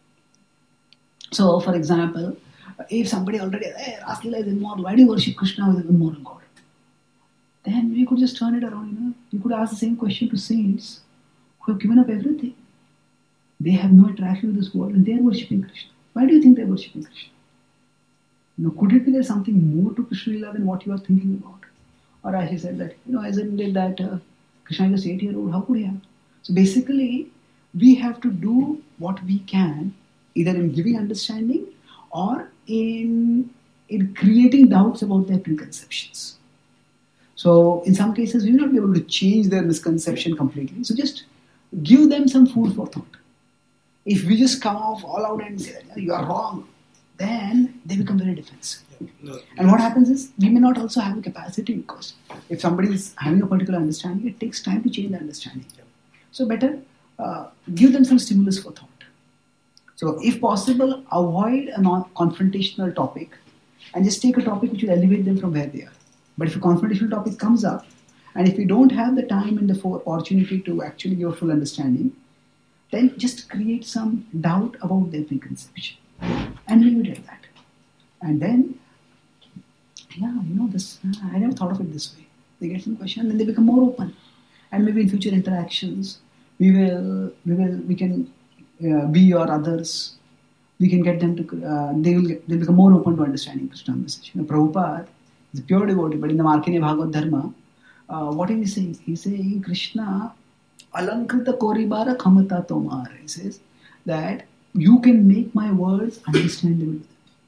So, for example, if somebody already, hey, Raslila is immoral, why do you worship Krishna with an immoral God? Then we could just turn it around, you know. We could ask the same question to saints who have given up everything. They have no attraction with this world and they are worshipping Krishna. Why do you think they are worshipping Krishna? You know, could it be there's something more to Krishna Lila than what you are thinking about? Or as he said that, you know, isn't it that uh, Krishna is eight year old, how could he have? So basically, we have to do what we can, either in giving understanding or in, in creating doubts about their preconceptions. So in some cases, we will not be able to change their misconception completely. So just give them some food for thought. If we just come off all out and say, you are wrong, then they become very defensive. Yeah, no. And what happens is, we may not also have the capacity, because if somebody is having a particular understanding, it takes time to change the understanding. Yeah. So better uh, give them some stimulus for thought. So if possible, avoid a non-confrontational topic and just take a topic which will elevate them from where they are. But if a confrontational topic comes up, and if we don't have the time and the opportunity to actually give a full understanding, then just create some doubt about their preconception and leave it at that. And then, yeah, you know, this, I never thought of it this way. They get some question and then they become more open. And maybe in future interactions, we will, we will, we can, uh, we or others, we can get them to, uh, they will get, they become more open to understanding Krishna message. You know, Prabhupada is a pure devotee, but in the Markandeya Bhagavad Dharma, uh, what is he saying? He's saying Krishna, Alankrita Koribara Khamata Tomar. He says that you can make my words understandable.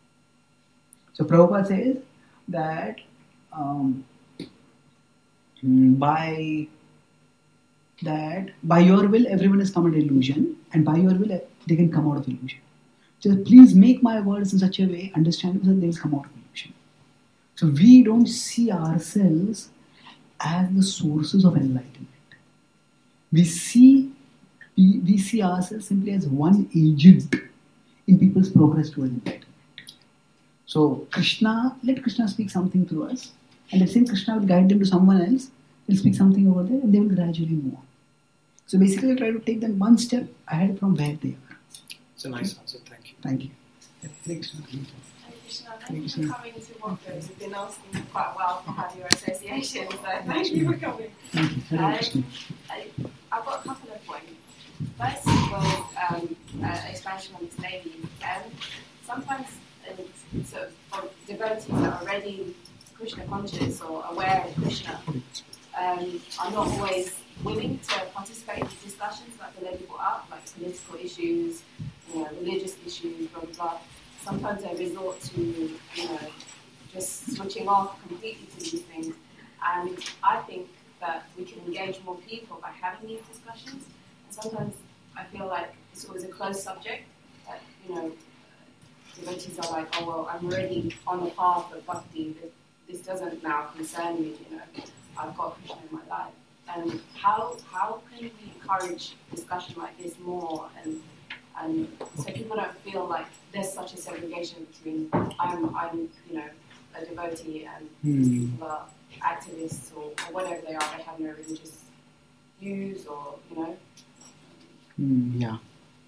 So Prabhupada says that um, by that by your will everyone has come under illusion, and by your will they can come out of illusion. So please make my words in such a way understandable that they will come out of illusion. So we don't see ourselves as the sources of enlightenment. We see we, we see ourselves simply as one agent in people's progress towards enlightenment. So Krishna, let Krishna speak something through us, and let's say Krishna will guide them to someone else, he'll speak something over there, and they will gradually move on. So basically try to take them one step ahead from where they are. It's a nice answer, thank you. Thank you. Hare Krishna. Krishna, thank you for coming to Waka. We've been asking quite a while to have your association, so thank you for coming. Thank you. Hare Krishna. Um, I, I've got a couple of points. First was um, uh, expansion on this lady. Um, sometimes uh, sort of for devotees that are already Krishna conscious or aware of Krishna um, are not always willing to participate in discussions like the lady brought up, like political issues, you know, religious issues, blah, blah, blah. Sometimes they resort to, you know, just switching off completely to these things. And I think that we can engage more people by having these discussions. And sometimes I feel like it's always a closed subject. That, you know, devotees are like, oh, well, I'm already on the path of bhakti. This doesn't now concern me, you know. I've got Krishna in my life. And how how can we encourage discussion like this more, and and so people don't feel like there's such a segregation between I'm I'm you know a devotee and Hmm. people are activists or, or whatever they are. They have no religious views, or you know. Mm, yeah.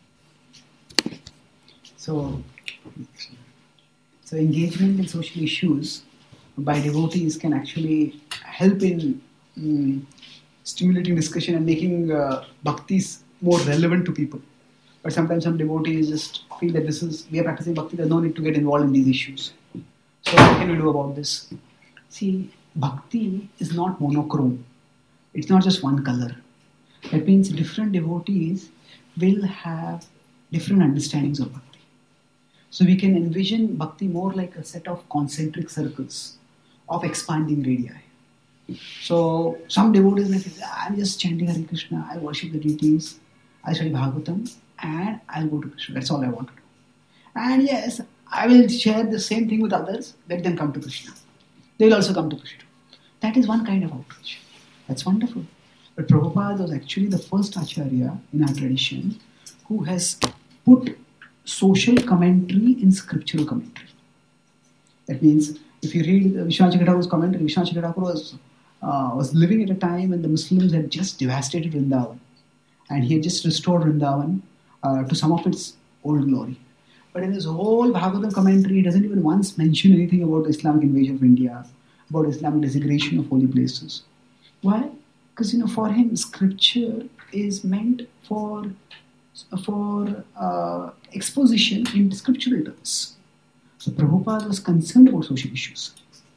So, so engagement in social issues by devotees can actually help in mm, stimulating discussion and making uh, bhaktis more relevant to people. But sometimes some devotees just feel that this is, we are practicing bhakti, there's no need to get involved in these issues. So what can we do about this? See, bhakti is not monochrome. It's not just one color. That means different devotees will have different understandings of bhakti. So we can envision bhakti more like a set of concentric circles of expanding radii. So some devotees may say, I'm just chanting Hare Krishna, I worship the deities, I study Bhagavatam, and I'll go to Krishna. That's all I want to do. And yes, I will share the same thing with others, let them come to Krishna. They will also come to Krishna. That is one kind of outreach. That's wonderful. But Prabhupada was actually the first Acharya in our tradition who has put social commentary in scriptural commentary. That means, if you read Vishwanath Thakur's commentary, Vishwanath Thakur was, uh, was living at a time when the Muslims had just devastated Vrindavan. And he had just restored Vrindavan uh, to some of its old glory. But in his whole Bhagavatam commentary, he doesn't even once mention anything about the Islamic invasion of India, about Islamic desecration of holy places. Why? Because, you know, for him, scripture is meant for, for uh, exposition in scriptural terms. So Prabhupada was concerned about social issues.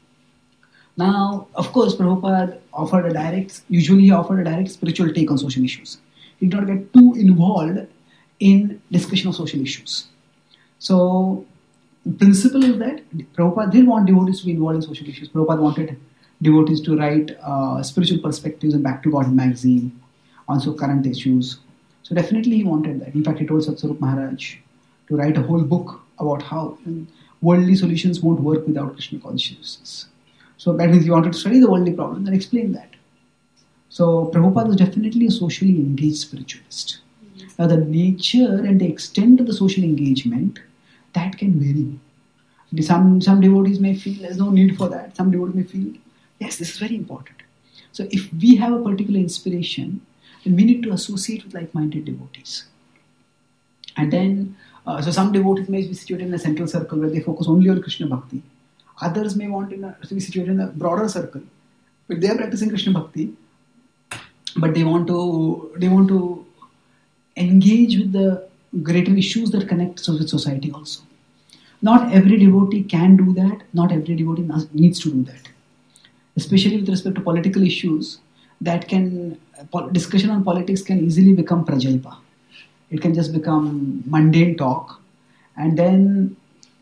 Now, of course, Prabhupada offered a direct, usually he offered a direct spiritual take on social issues. He did not get too involved in discussion of social issues. So, the principle is that Prabhupada did want devotees to be involved in social issues. Prabhupada wanted devotees to write uh, spiritual perspectives in Back to God magazine on so current issues. So definitely he wanted that. In fact, he told Satsvarup Maharaj to write a whole book about how worldly solutions won't work without Krishna consciousness. So that means he wanted to study the worldly problems and explain that. So Prabhupada was definitely a socially engaged spiritualist. Now the nature and the extent of the social engagement, that can vary. Some, some devotees may feel there's no need for that. Some devotees may feel, yes, this is very important. So if we have a particular inspiration, then we need to associate with like-minded devotees. And then, uh, so some devotees may be situated in a central circle where they focus only on Krishna Bhakti. Others may want in a, to be situated in a broader circle, but they are practicing Krishna Bhakti, but they want to they want to engage with the greater issues that connect with society also. Not every devotee can do that. Not every devotee needs to do that. Especially with respect to political issues, that can discussion on politics can easily become prajalpa. It can just become mundane talk, and then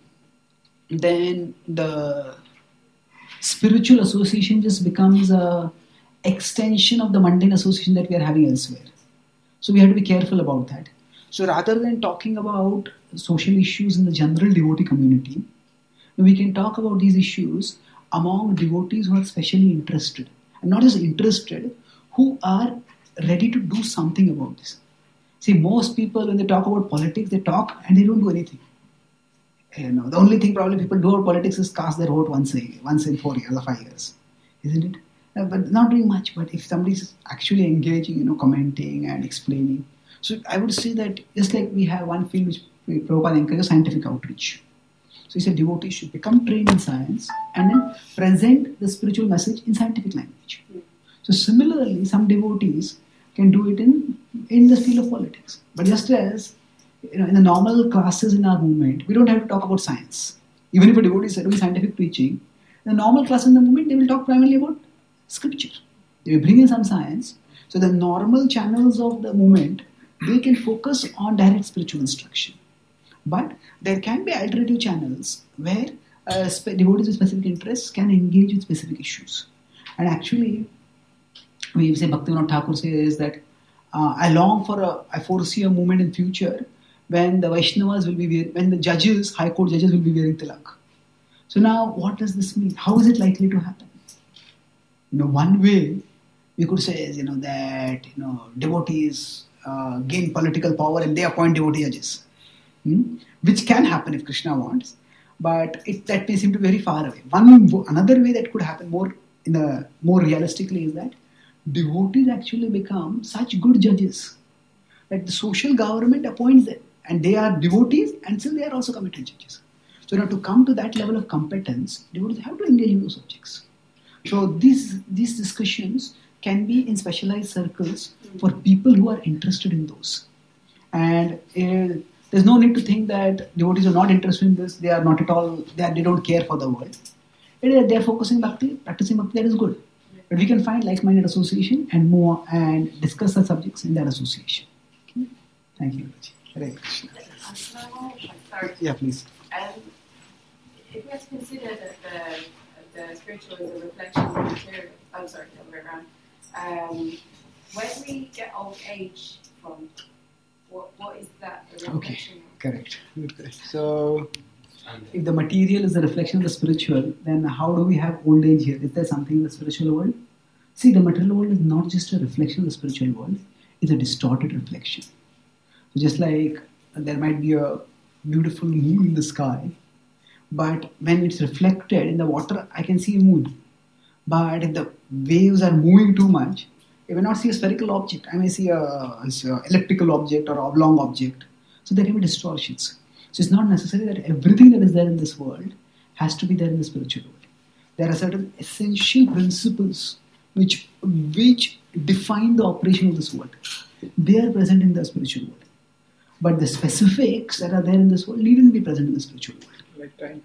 then the spiritual association just becomes a extension of the mundane association that we are having elsewhere. So we have to be careful about that. So rather than talking about social issues in the general devotee community, we can talk about these issues among devotees who are specially interested. And not just interested, who are ready to do something about this. See, most people, when they talk about politics, they talk and they don't do anything. You know, the only thing probably people do about politics is cast their vote once a once in four years or five years, isn't it? Uh, but not doing much. But if somebody is actually engaging, you know, commenting and explaining, so I would say that just like we have one field which Prabhupada encourages, scientific outreach. So he said devotees should become trained in science and then present the spiritual message in scientific language. So similarly, some devotees can do it in in the field of politics. But just as you know, in the normal classes in our movement, we don't have to talk about science. Even if a devotee is doing scientific preaching, in the normal class in the movement, they will talk primarily about scripture. They will bring in some science. So the normal channels of the movement, they can focus on direct spiritual instruction. But there can be alternative channels where uh, devotees with specific interests can engage with specific issues. And actually, we say Bhaktivinoda Thakur says that uh, I long for a, I foresee a moment in future when the Vaishnavas will be wearing, when the judges, High Court judges will be wearing tilak. So now, what does this mean? How is it likely to happen? You know, one way we could say is, you know, that you know devotees uh, gain political power and they appoint devotee judges, hmm? which can happen if Krishna wants, but it, that may seem to be very far away. One another way that could happen more in the more realistically is that devotees actually become such good judges that the social government appoints them, and they are devotees, and still they are also committed judges. So now to come to that level of competence, devotees have to engage in those subjects. So these these discussions can be in specialized circles for people who are interested in those. And uh, there's no need to think that devotees are not interested in this. They are not at all. They are, they don't care for the world. They are focusing bhakti, practicing bhakti. That is good. But we can find like-minded association and move and discuss the subjects in that association. Okay? Thank you, Hare Krishna. Sorry. Yeah, please. Um, if we have to consider that the, the spiritual is a reflection of the material, I'm sorry, the other way around. Um, where do we get old age from? What What is that a reflection Okay, of? correct. Good, correct. So, if the material is a reflection of the spiritual, then how do we have old age here? Is there something in the spiritual world? See, the material world is not just a reflection of the spiritual world, it's a distorted reflection. So just like there might be a beautiful moon in the sky, but when it's reflected in the water, I can see a moon. But if the waves are moving too much, I may not see a spherical object. I may see a, a elliptical object or oblong object. So there can be distortions. So it's not necessary that everything that is there in this world has to be there in the spiritual world. There are certain essential principles which which define the operation of this world. They are present in the spiritual world. But the specifics that are there in this world needn't be present in the spiritual world. Like time.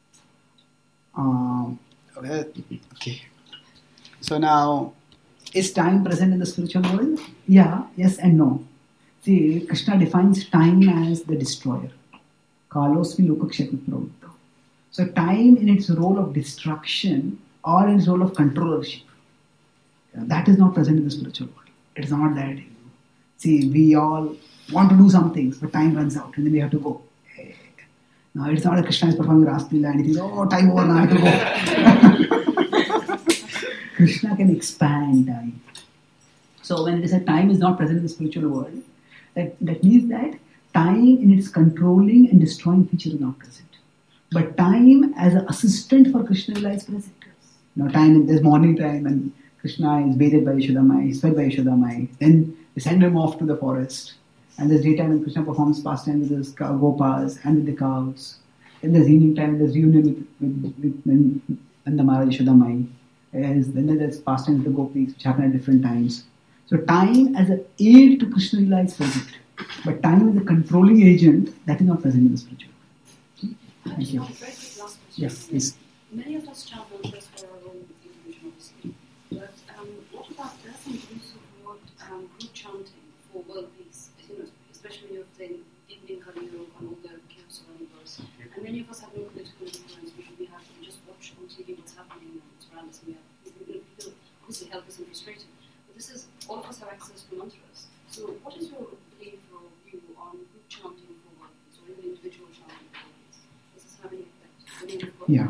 Um, okay. So now, is time present in the spiritual world? Yeah, yes and no. See, Krishna defines time as the destroyer. Kalosmi lokakshetu pravutta. So time in its role of destruction or in its role of controllership, that is not present in the spiritual world. It's not that. See, we all want to do some things, but time runs out and then we have to go. Now, it's not that Krishna is performing Ras Leela and he thinks, oh, time over now, I have to go. Krishna can expand time. So when it is that time is not present in the spiritual world, that, that means that time in its controlling and destroying feature is not present. But time as an assistant for Krishna Leela is present. Now, time, there's morning time and Krishna is bathed by Yashodamai, he's fed by Yashodamai. Then they send him off to the forest. And there's daytime when Krishna performs pastime with his gopas and with the cows. Then there's evening time, there's reunion with, with, with Nandamara Yashodamai. Then there's pastime with the gopis, which happen at different times. So time as an aid to Krishna Leela is present. But time as a controlling agent, that is not present in the spiritual world. Thank you. One very quick last question. Yes, please. Many of us chant mantras for our own individual, obviously. But um, what about, there are some use of word um, group chanting for world peace? You know, especially of the Indian Kali Yuga and all the chaos around the world. And many of us have no political influence. We, we have to just watch on T V what's happening around us. And we, have, we feel obviously helpless and frustrated. But this is, all of us have access to mantras. So what is your belief or view on group chanting for world peace or even individual chanting for world peace? Does this have any effect? The name of God? Yeah.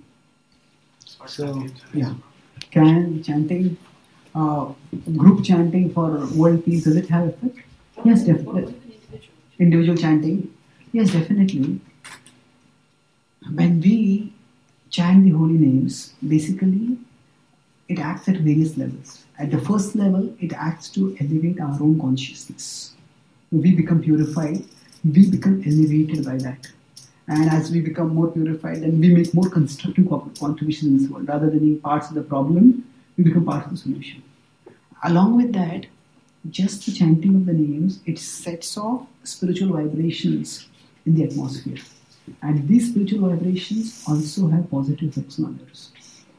So, yeah. Can chanting, uh, group chanting for world peace, does it have effect? Yes, definitely. Individual chanting? Yes, definitely. When we chant the holy names, basically, it acts at various levels. At the first level, it acts to elevate our own consciousness. We become purified, we become elevated by that. And as we become more purified, then we make more constructive contributions in this world. Rather than being parts of the problem, we become part of the solution. Along with that, just the chanting of the names, it sets off spiritual vibrations in the atmosphere. And these spiritual vibrations also have positive effects on others.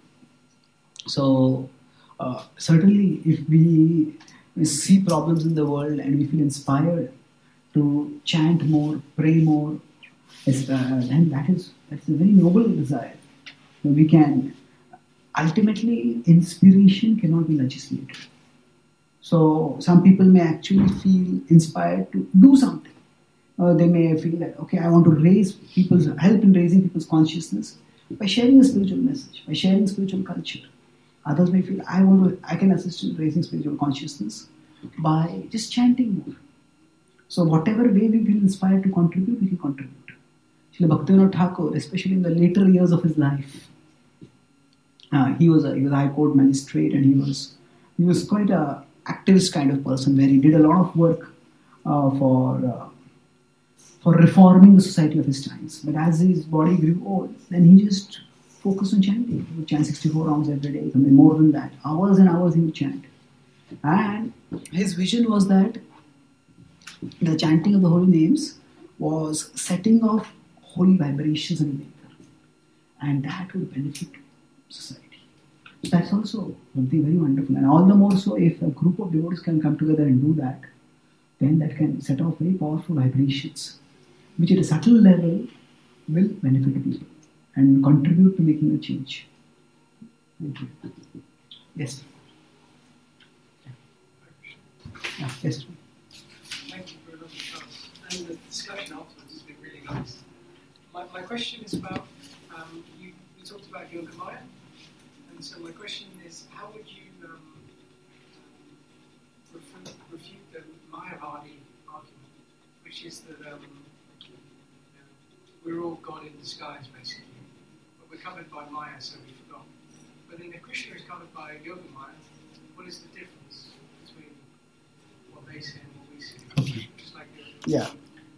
So, uh, certainly if we see problems in the world and we feel inspired to chant more, pray more, then that is that's a very noble desire. We can, ultimately, inspiration cannot be legislated. So some people may actually feel inspired to do something. Uh, they may feel that, okay, I want to raise people's, help in raising people's consciousness by sharing a spiritual message, by sharing spiritual culture. Others may feel, I want to, I can assist in raising spiritual consciousness by just chanting more. So whatever way we feel inspired to contribute, we can contribute. Srila Bhaktivinoda Thakur, especially in the later years of his life, uh, he was a he was a high court magistrate, and he was he was quite a activist kind of person, where he did a lot of work uh, for uh, for reforming the society of his times. But as his body grew old, then he just focused on chanting. He would chant sixty-four rounds every day, something more than that. Hours and hours he would chant. And his vision was that the chanting of the holy names was setting off holy vibrations in the ether, and that would benefit society. So that's also something very wonderful, and all the more so if a group of devotees can come together and do that, then that can set off very powerful vibrations, which at a subtle level will benefit people and contribute to making a change. Thank you. Yes. Yeah, yes. Thank you very much, Charles. And the discussion afterwards has been really nice. My, my question is about, um, you, you talked about Yoga Maya, and so my question is, how would you um, refute, refute the Mayavadi argument, which is that um, you know, we're all God in disguise, basically. But we're covered by Maya, so we forgot. But then if Krishna is covered by Yoga Maya, what is the difference between what they say and what we see? Just like the, Yeah.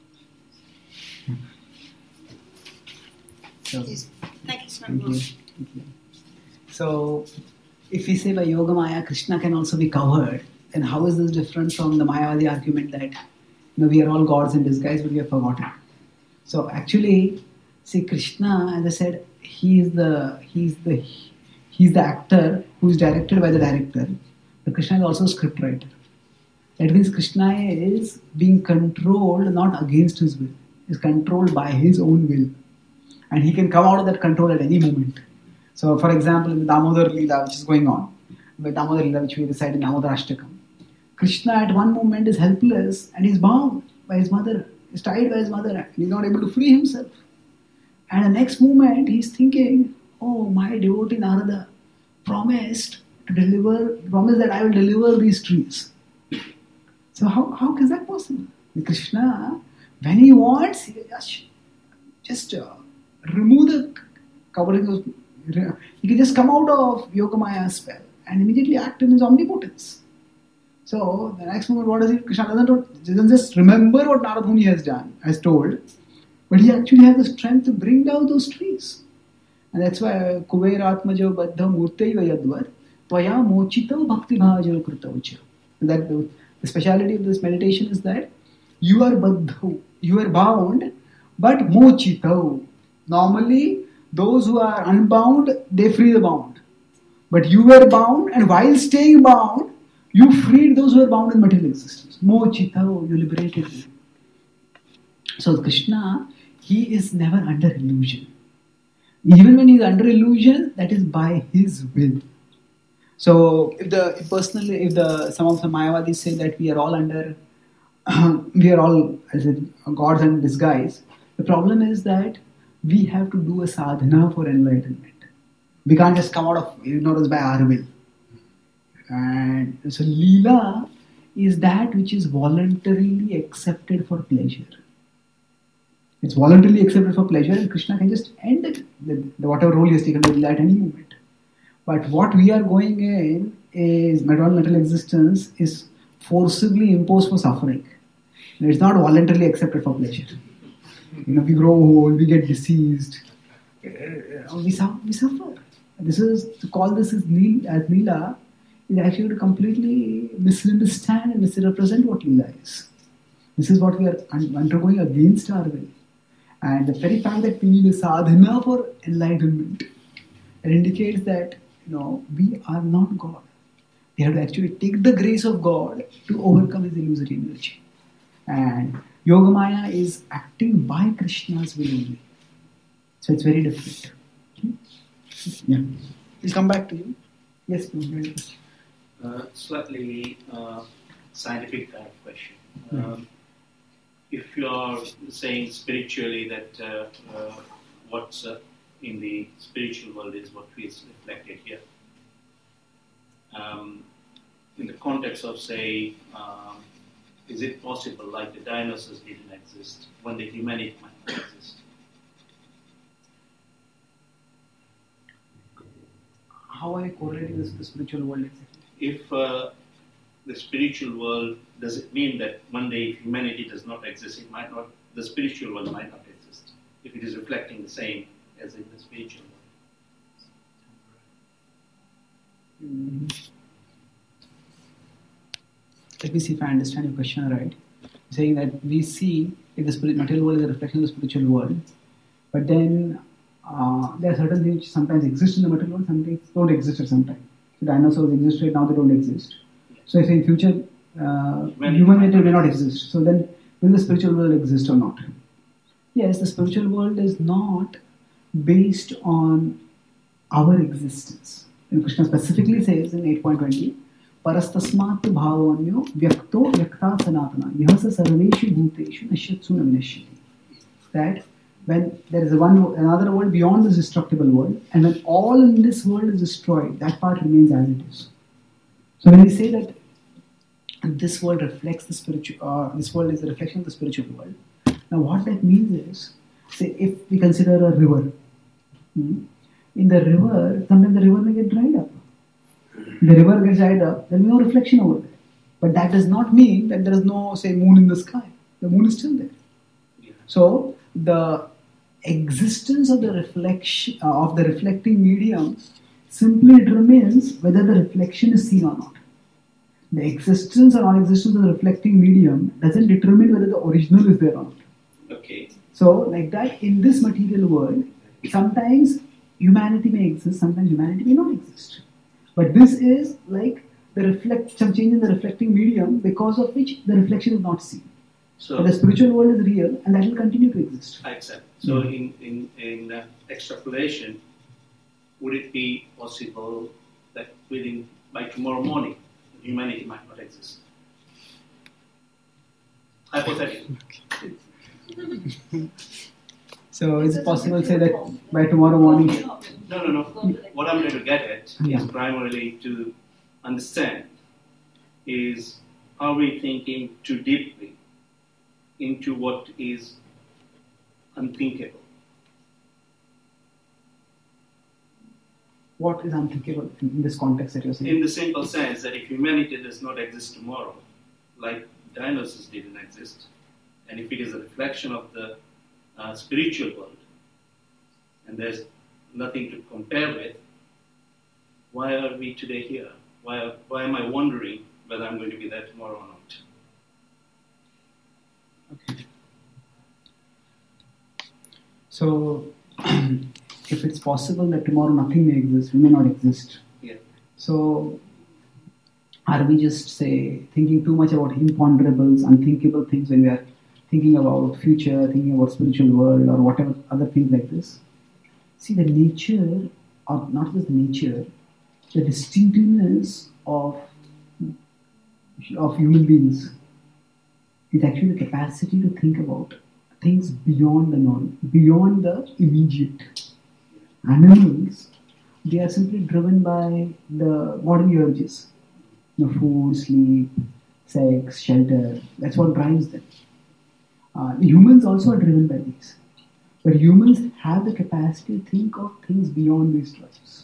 So, Yes. Thank you so thank you. much. Thank you. So, if we say by Yoga Maya, Krishna can also be covered, then how is this different from the Mayavadi argument that, you know, we are all gods in disguise, but we have forgotten? So, actually, see, Krishna, as I said, he is the he's the he's the actor who is directed by the director. But Krishna is also a script writer. That means Krishna is being controlled not against his will, is controlled by his own will. And he can come out of that control at any moment. So, for example, in the Damodar Leela, which is going on, the Damodar Leela, which we recite in Damodar Ashtakam, Krishna at one moment is helpless and he's bound by his mother, he's tied by his mother, and he's not able to free himself. And the next moment, he's thinking, oh, my devotee Narada promised to deliver, promised that I will deliver these trees. So, how, how is that possible? Krishna, when he wants, he just, just uh, remove the covering of, he can just come out of Yogamaya spell and immediately act in his omnipotence. So the next moment, what does he? Krishna doesn't, doesn't just remember what Narada Muni has done, has told, but he actually has the strength to bring down those trees. And that's why Kuberatmaja Baddha Murtaiva Yadvar Tvaya Mochita Bhakti Bhajana Krutavacha. That the, the speciality of this meditation is that you are baddha, you are bound, but mochita. Normally, those who are unbound, they free the bound. But you were bound, and while staying bound, you freed those who are bound in material existence. Mochita, you liberated them. So Krishna, he is never under illusion. Even when he is under illusion, that is by his will. So if the if personally, if the some of the Mayavadis say that we are all under, we are all as in gods in disguise, the problem is that we have to do a sadhana for enlightenment. We can't just come out of ignorance by our will. And so Leela is that which is voluntarily accepted for pleasure. It's voluntarily accepted for pleasure, and Krishna can just end it, the, the whatever role he has taken with at any moment. But what we are going in is material mental existence is forcibly imposed for suffering. And it's not voluntarily accepted for pleasure. You know, we grow old, we get diseased, uh, we, su- we suffer. This is to call this as Leela is actually to completely misunderstand and misrepresent what Leela is. This is what we are undergoing against our will. And the very fact that we need a sadhana for enlightenment, it indicates that, you know, we are not God. We have to actually take the grace of God to overcome his illusory energy. And Yogamaya is acting by Krishna's will only. So it's very different. Okay? Yeah. We'll come back to you. Yes, please. Uh, slightly uh, scientific kind of question. Mm-hmm. Um, if you are saying spiritually that uh, uh, what's uh, in the spiritual world is what is reflected here, um, in the context of, say, um, is it possible, like the dinosaurs didn't exist, one day humanity might not exist? How are you correlating this with the spiritual world exactly? If uh, the spiritual world, does it mean that one day if humanity does not exist, it might not, the spiritual world might not exist, if it is reflecting the same as in the spiritual world? Mm-hmm. Let me see if I understand your question right. You're saying that we see if the spirit, material world is a reflection of the spiritual world, but then uh, there are certain things which sometimes exist in the material world, some things don't exist at some time. So dinosaurs exist right now, they don't exist. So if in future uh, humanity may not exist, so then will the spiritual world exist or not? Yes, the spiritual world is not based on our existence. And Krishna specifically says in eight point twenty, Parastasmat bhavanyo vyakto vyakta sanatana yahasa sarveshu bhuteshu nashyatsu navinashyati. That when there is a one another world beyond this destructible world, and when all in this world is destroyed, that part remains as it is. So when we say that this world reflects the spiritual, uh, this world is a reflection of the spiritual world. Now, what that means is, say, if we consider a river, hmm, in the river, sometimes the river may get dried up. The river gets dried up, there will be no reflection over there. But that does not mean that there is no, say, moon in the sky. The moon is still there. Yeah. So the existence of the reflection uh, of the reflecting medium simply determines whether the reflection is seen or not. The existence or non-existence of the reflecting medium doesn't determine whether the original is there or not. Okay. So, like that, in this material world, sometimes humanity may exist, sometimes humanity may not exist. But this is like the reflect, some change in the reflecting medium because of which the reflection is not seen. So but the spiritual world is real and that will continue to exist. I accept. So in in in uh, extrapolation, would it be possible that within by tomorrow morning, humanity might not exist? Hypothetically. So is it possible to say that by tomorrow morning? No, no, no. What I'm going to get at Yeah. is primarily to understand is are we thinking too deeply into what is unthinkable? What is unthinkable in this context that you're saying? In the simple sense that if humanity does not exist tomorrow, like dinosaurs didn't exist, and if it is a reflection of the uh, spiritual world, and there's nothing to compare with, why are we today here? Why, are, why am I wondering whether I'm going to be there tomorrow or not? Okay. So, if it's possible that tomorrow nothing may exist, we may not exist. Yeah. So, are we just, say, thinking too much about imponderables, unthinkable things when we are thinking about future, thinking about spiritual world or whatever other things like this? See, the nature, or not just the nature, the distinctiveness of, of human beings is actually the capacity to think about things beyond the norm, beyond the immediate. Animals, they are simply driven by the bodily urges. You know, food, sleep, sex, shelter. That's what drives them. Uh, humans also are driven by these. But humans have the capacity to think of things beyond these drives.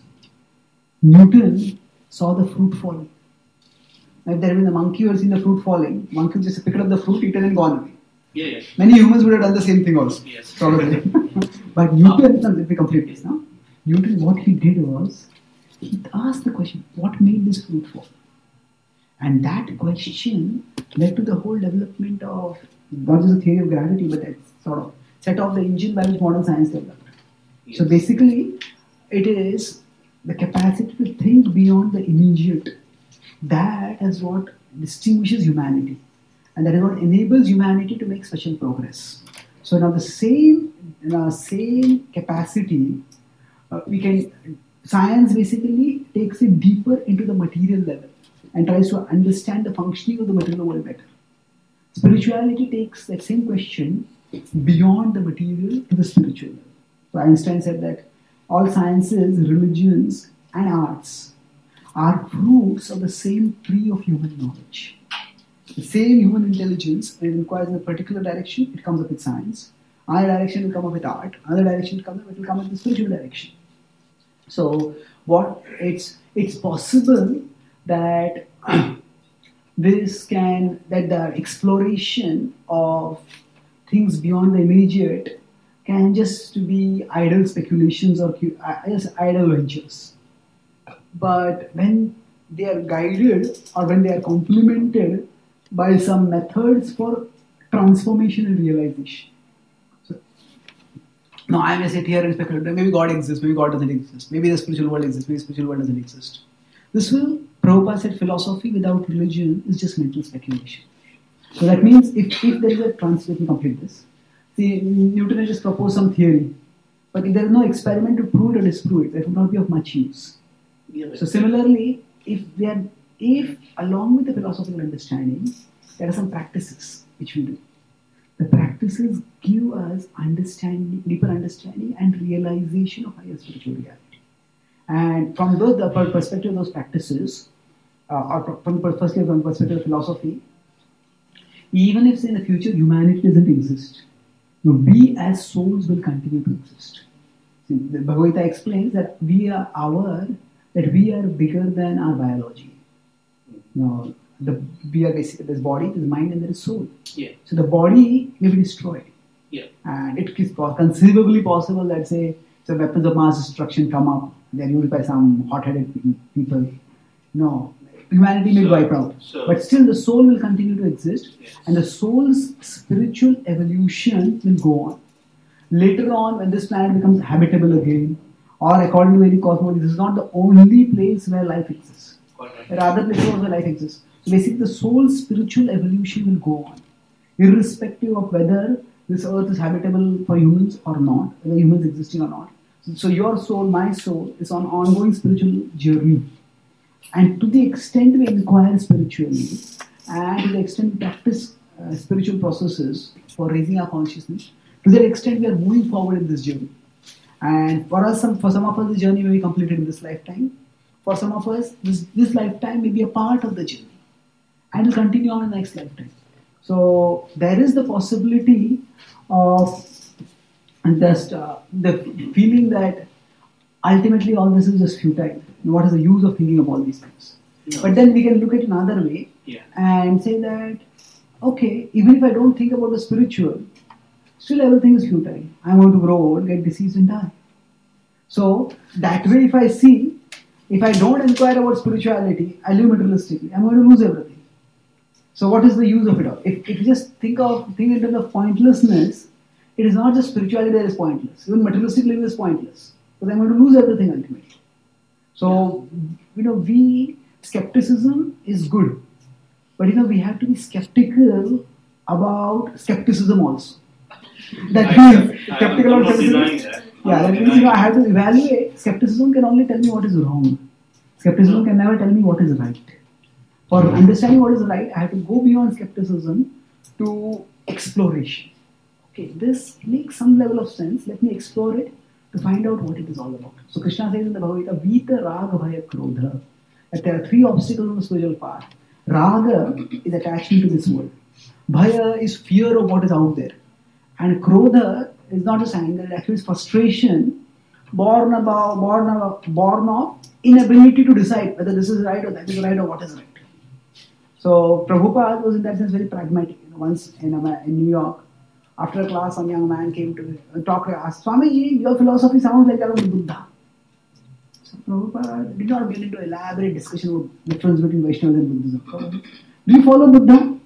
Newton saw the fruit falling. If there had been a monkey who had seen the fruit falling, monkey just picked up the fruit, eaten and gone away. Yeah, yeah. Many humans would have done the same thing also. Yes. Probably. But Newton, no, let me complete this now. Newton, what he did was, he asked the question, what made this fruit fall? And that question led to the whole development of, not just the theory of gravity, but that sort of set off the engine by which modern science developed. Yes. So basically, it is the capacity to think beyond the immediate. That is what distinguishes humanity. And that is what enables humanity to make special progress. So now the same, uh, same capacity, uh, we can, science basically takes it deeper into the material level and tries to understand the functioning of the material world better. Spirituality takes that same question beyond the material to the spiritual level. So Einstein said that all sciences, religions and arts are fruits of the same tree of human knowledge. The same human intelligence, when it inquires in a particular direction, it comes up with science. Another direction will come up with art. Another direction will come up, it will come up with the spiritual direction. So, what it's it's possible that this can that the exploration of things beyond the immediate can just be idle speculations or just idle ventures. But when they are guided or when they are complemented by some methods for transformation and realization. So, now I may sit here and speculate, maybe God exists, maybe God doesn't exist, maybe the spiritual world exists, maybe the spiritual world doesn't exist. This will, Prabhupada said, philosophy without religion is just mental speculation. So that means if, if there is a trans, let me complete this. See, Newton has just proposed some theory, but if there is no experiment to prove it or disprove it, that would not be of much use. Yeah, So similarly, if there, if along with the philosophical understanding, there are some practices which we do. The practices give us understanding, deeper understanding and realization of higher spiritual reality. And from those, the perspective of those practices, uh, or from, firstly from the perspective of philosophy, even if say in the future humanity doesn't exist, you know, we as souls will continue to exist. See, the Bhagavad Gita explains that we are aware that we are bigger than our biology. You know, the we are basically there's body, there's mind, and there is soul. Yeah. So the body may be destroyed. Yeah. And it is conceivably possible that say so weapons of mass destruction come up, they're used by some hot-headed people. No, humanity may be So- wiped out. so- But still the soul will continue to exist, Yes. and the soul's spiritual evolution will go on. Later on, when this planet becomes habitable again, or according to Vedic cosmology, this is not the only place where life exists. Correct. There are other places where life exists. So basically, the soul's spiritual evolution will go on, irrespective of whether this earth is habitable for humans or not, whether humans existing or not. So, so your soul, my soul, is on ongoing spiritual journey. And to the extent we inquire spiritually, and to the extent we practice uh, spiritual processes for raising our consciousness, to that extent we are moving forward in this journey. And for us, some, for some of us, the journey may be completed in this lifetime. For some of us, this, this lifetime may be a part of the journey, and will continue on in the next lifetime. So there is the possibility of just uh, the feeling that ultimately all this is just futile. What is the use of thinking of all these things? No. But then we can look at it another way Yeah. and say that, okay, even if I don't think about the spiritual, still everything is futile. I'm going to grow old, get diseased and die. So that way if I see, if I don't inquire about spirituality, I live materialistically, I'm going to lose everything. So what is the use of it all? If, if you just think of think in terms of pointlessness, it is not just spirituality that is pointless. Even materialistic living is pointless. Because I'm going to lose everything ultimately. So, you know, we, skepticism is good. But, you know, we have to be skeptical about skepticism also. That I means, accept- I- skeptical I'm about not denying skepticism. that. I'm Yeah, not that means, denying you know, I that. have to evaluate. Skepticism can only tell me what is wrong. Skepticism can never tell me what is right. For understanding what is right, I have to go beyond skepticism to exploration. Okay, this makes some level of sense. Let me explore it to find out what it is all about. So Krishna says in the Bhagavad Gita, Vita, Raga, Bhaya, Krodha, that there are three obstacles on the spiritual path. Raga is attachment to this world. Bhaya is fear of what is out there. And Krodha is not just anger, it actually is frustration born about, born of, born of inability to decide whether this is right or that is right or what is right. So Prabhupada was in that sense very pragmatic. You know, once in, a, in New York, after a class, some young man came to uh, talk and asked, Swamiji, your philosophy sounds like that of Buddha. So Prabhupada did not get into elaborate discussion of the difference between Vaishnavas and Buddhism. So, do you follow Buddha?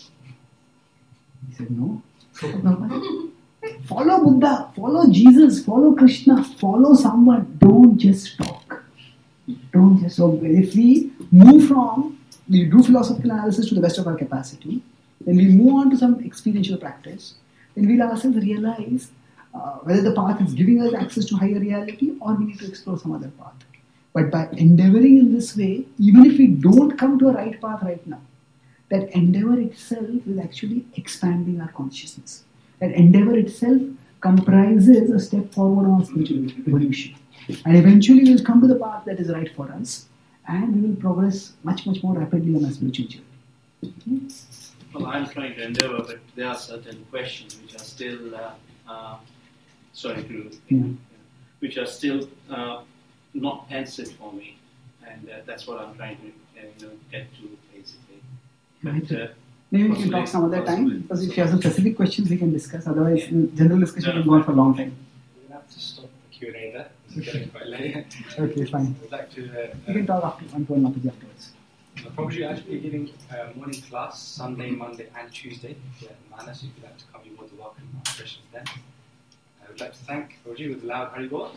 He said, no. So Prabhupada, follow Buddha, follow Jesus, follow Krishna, follow someone. Don't just talk. Don't just talk. If we move from, we do philosophical analysis to the best of our capacity, then we move on to some experiential practice, then we'll ourselves realize uh, whether the path is giving us access to higher reality or we need to explore some other path. But by endeavoring in this way, even if we don't come to a right path right now, that endeavor itself is actually expanding our consciousness. That endeavor itself comprises a step forward on our spiritual evolution. And eventually we'll come to the path that is right for us, and we will progress much, much more rapidly on our spiritual journey. Okay? Well, I'm trying to endeavor, but there are certain questions which are still, uh, uh, sorry to, Yeah. which are still uh, not answered for me, and uh, that's what I'm trying to uh, you know, get to basically. But, uh, Maybe we can talk some other time, because if you have some specific questions we can discuss, otherwise in general discussion can go on for a long time. We'll have to stop the Q and A there. It's getting quite late. Okay, fine. I'd like to. Uh, We can talk after one to one afterwards. I'll probably actually be giving uh, morning class Sunday, Monday, and Tuesday here at Manor, so if you'd like to come, you're more than welcome. Ask questions then. I would like to thank Roji with the loud Hari Bol.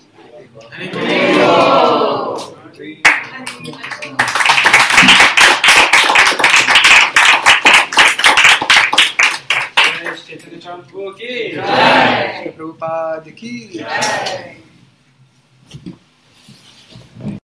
Chaitanya Chandra ki Jai. Prabhupada ki Jai.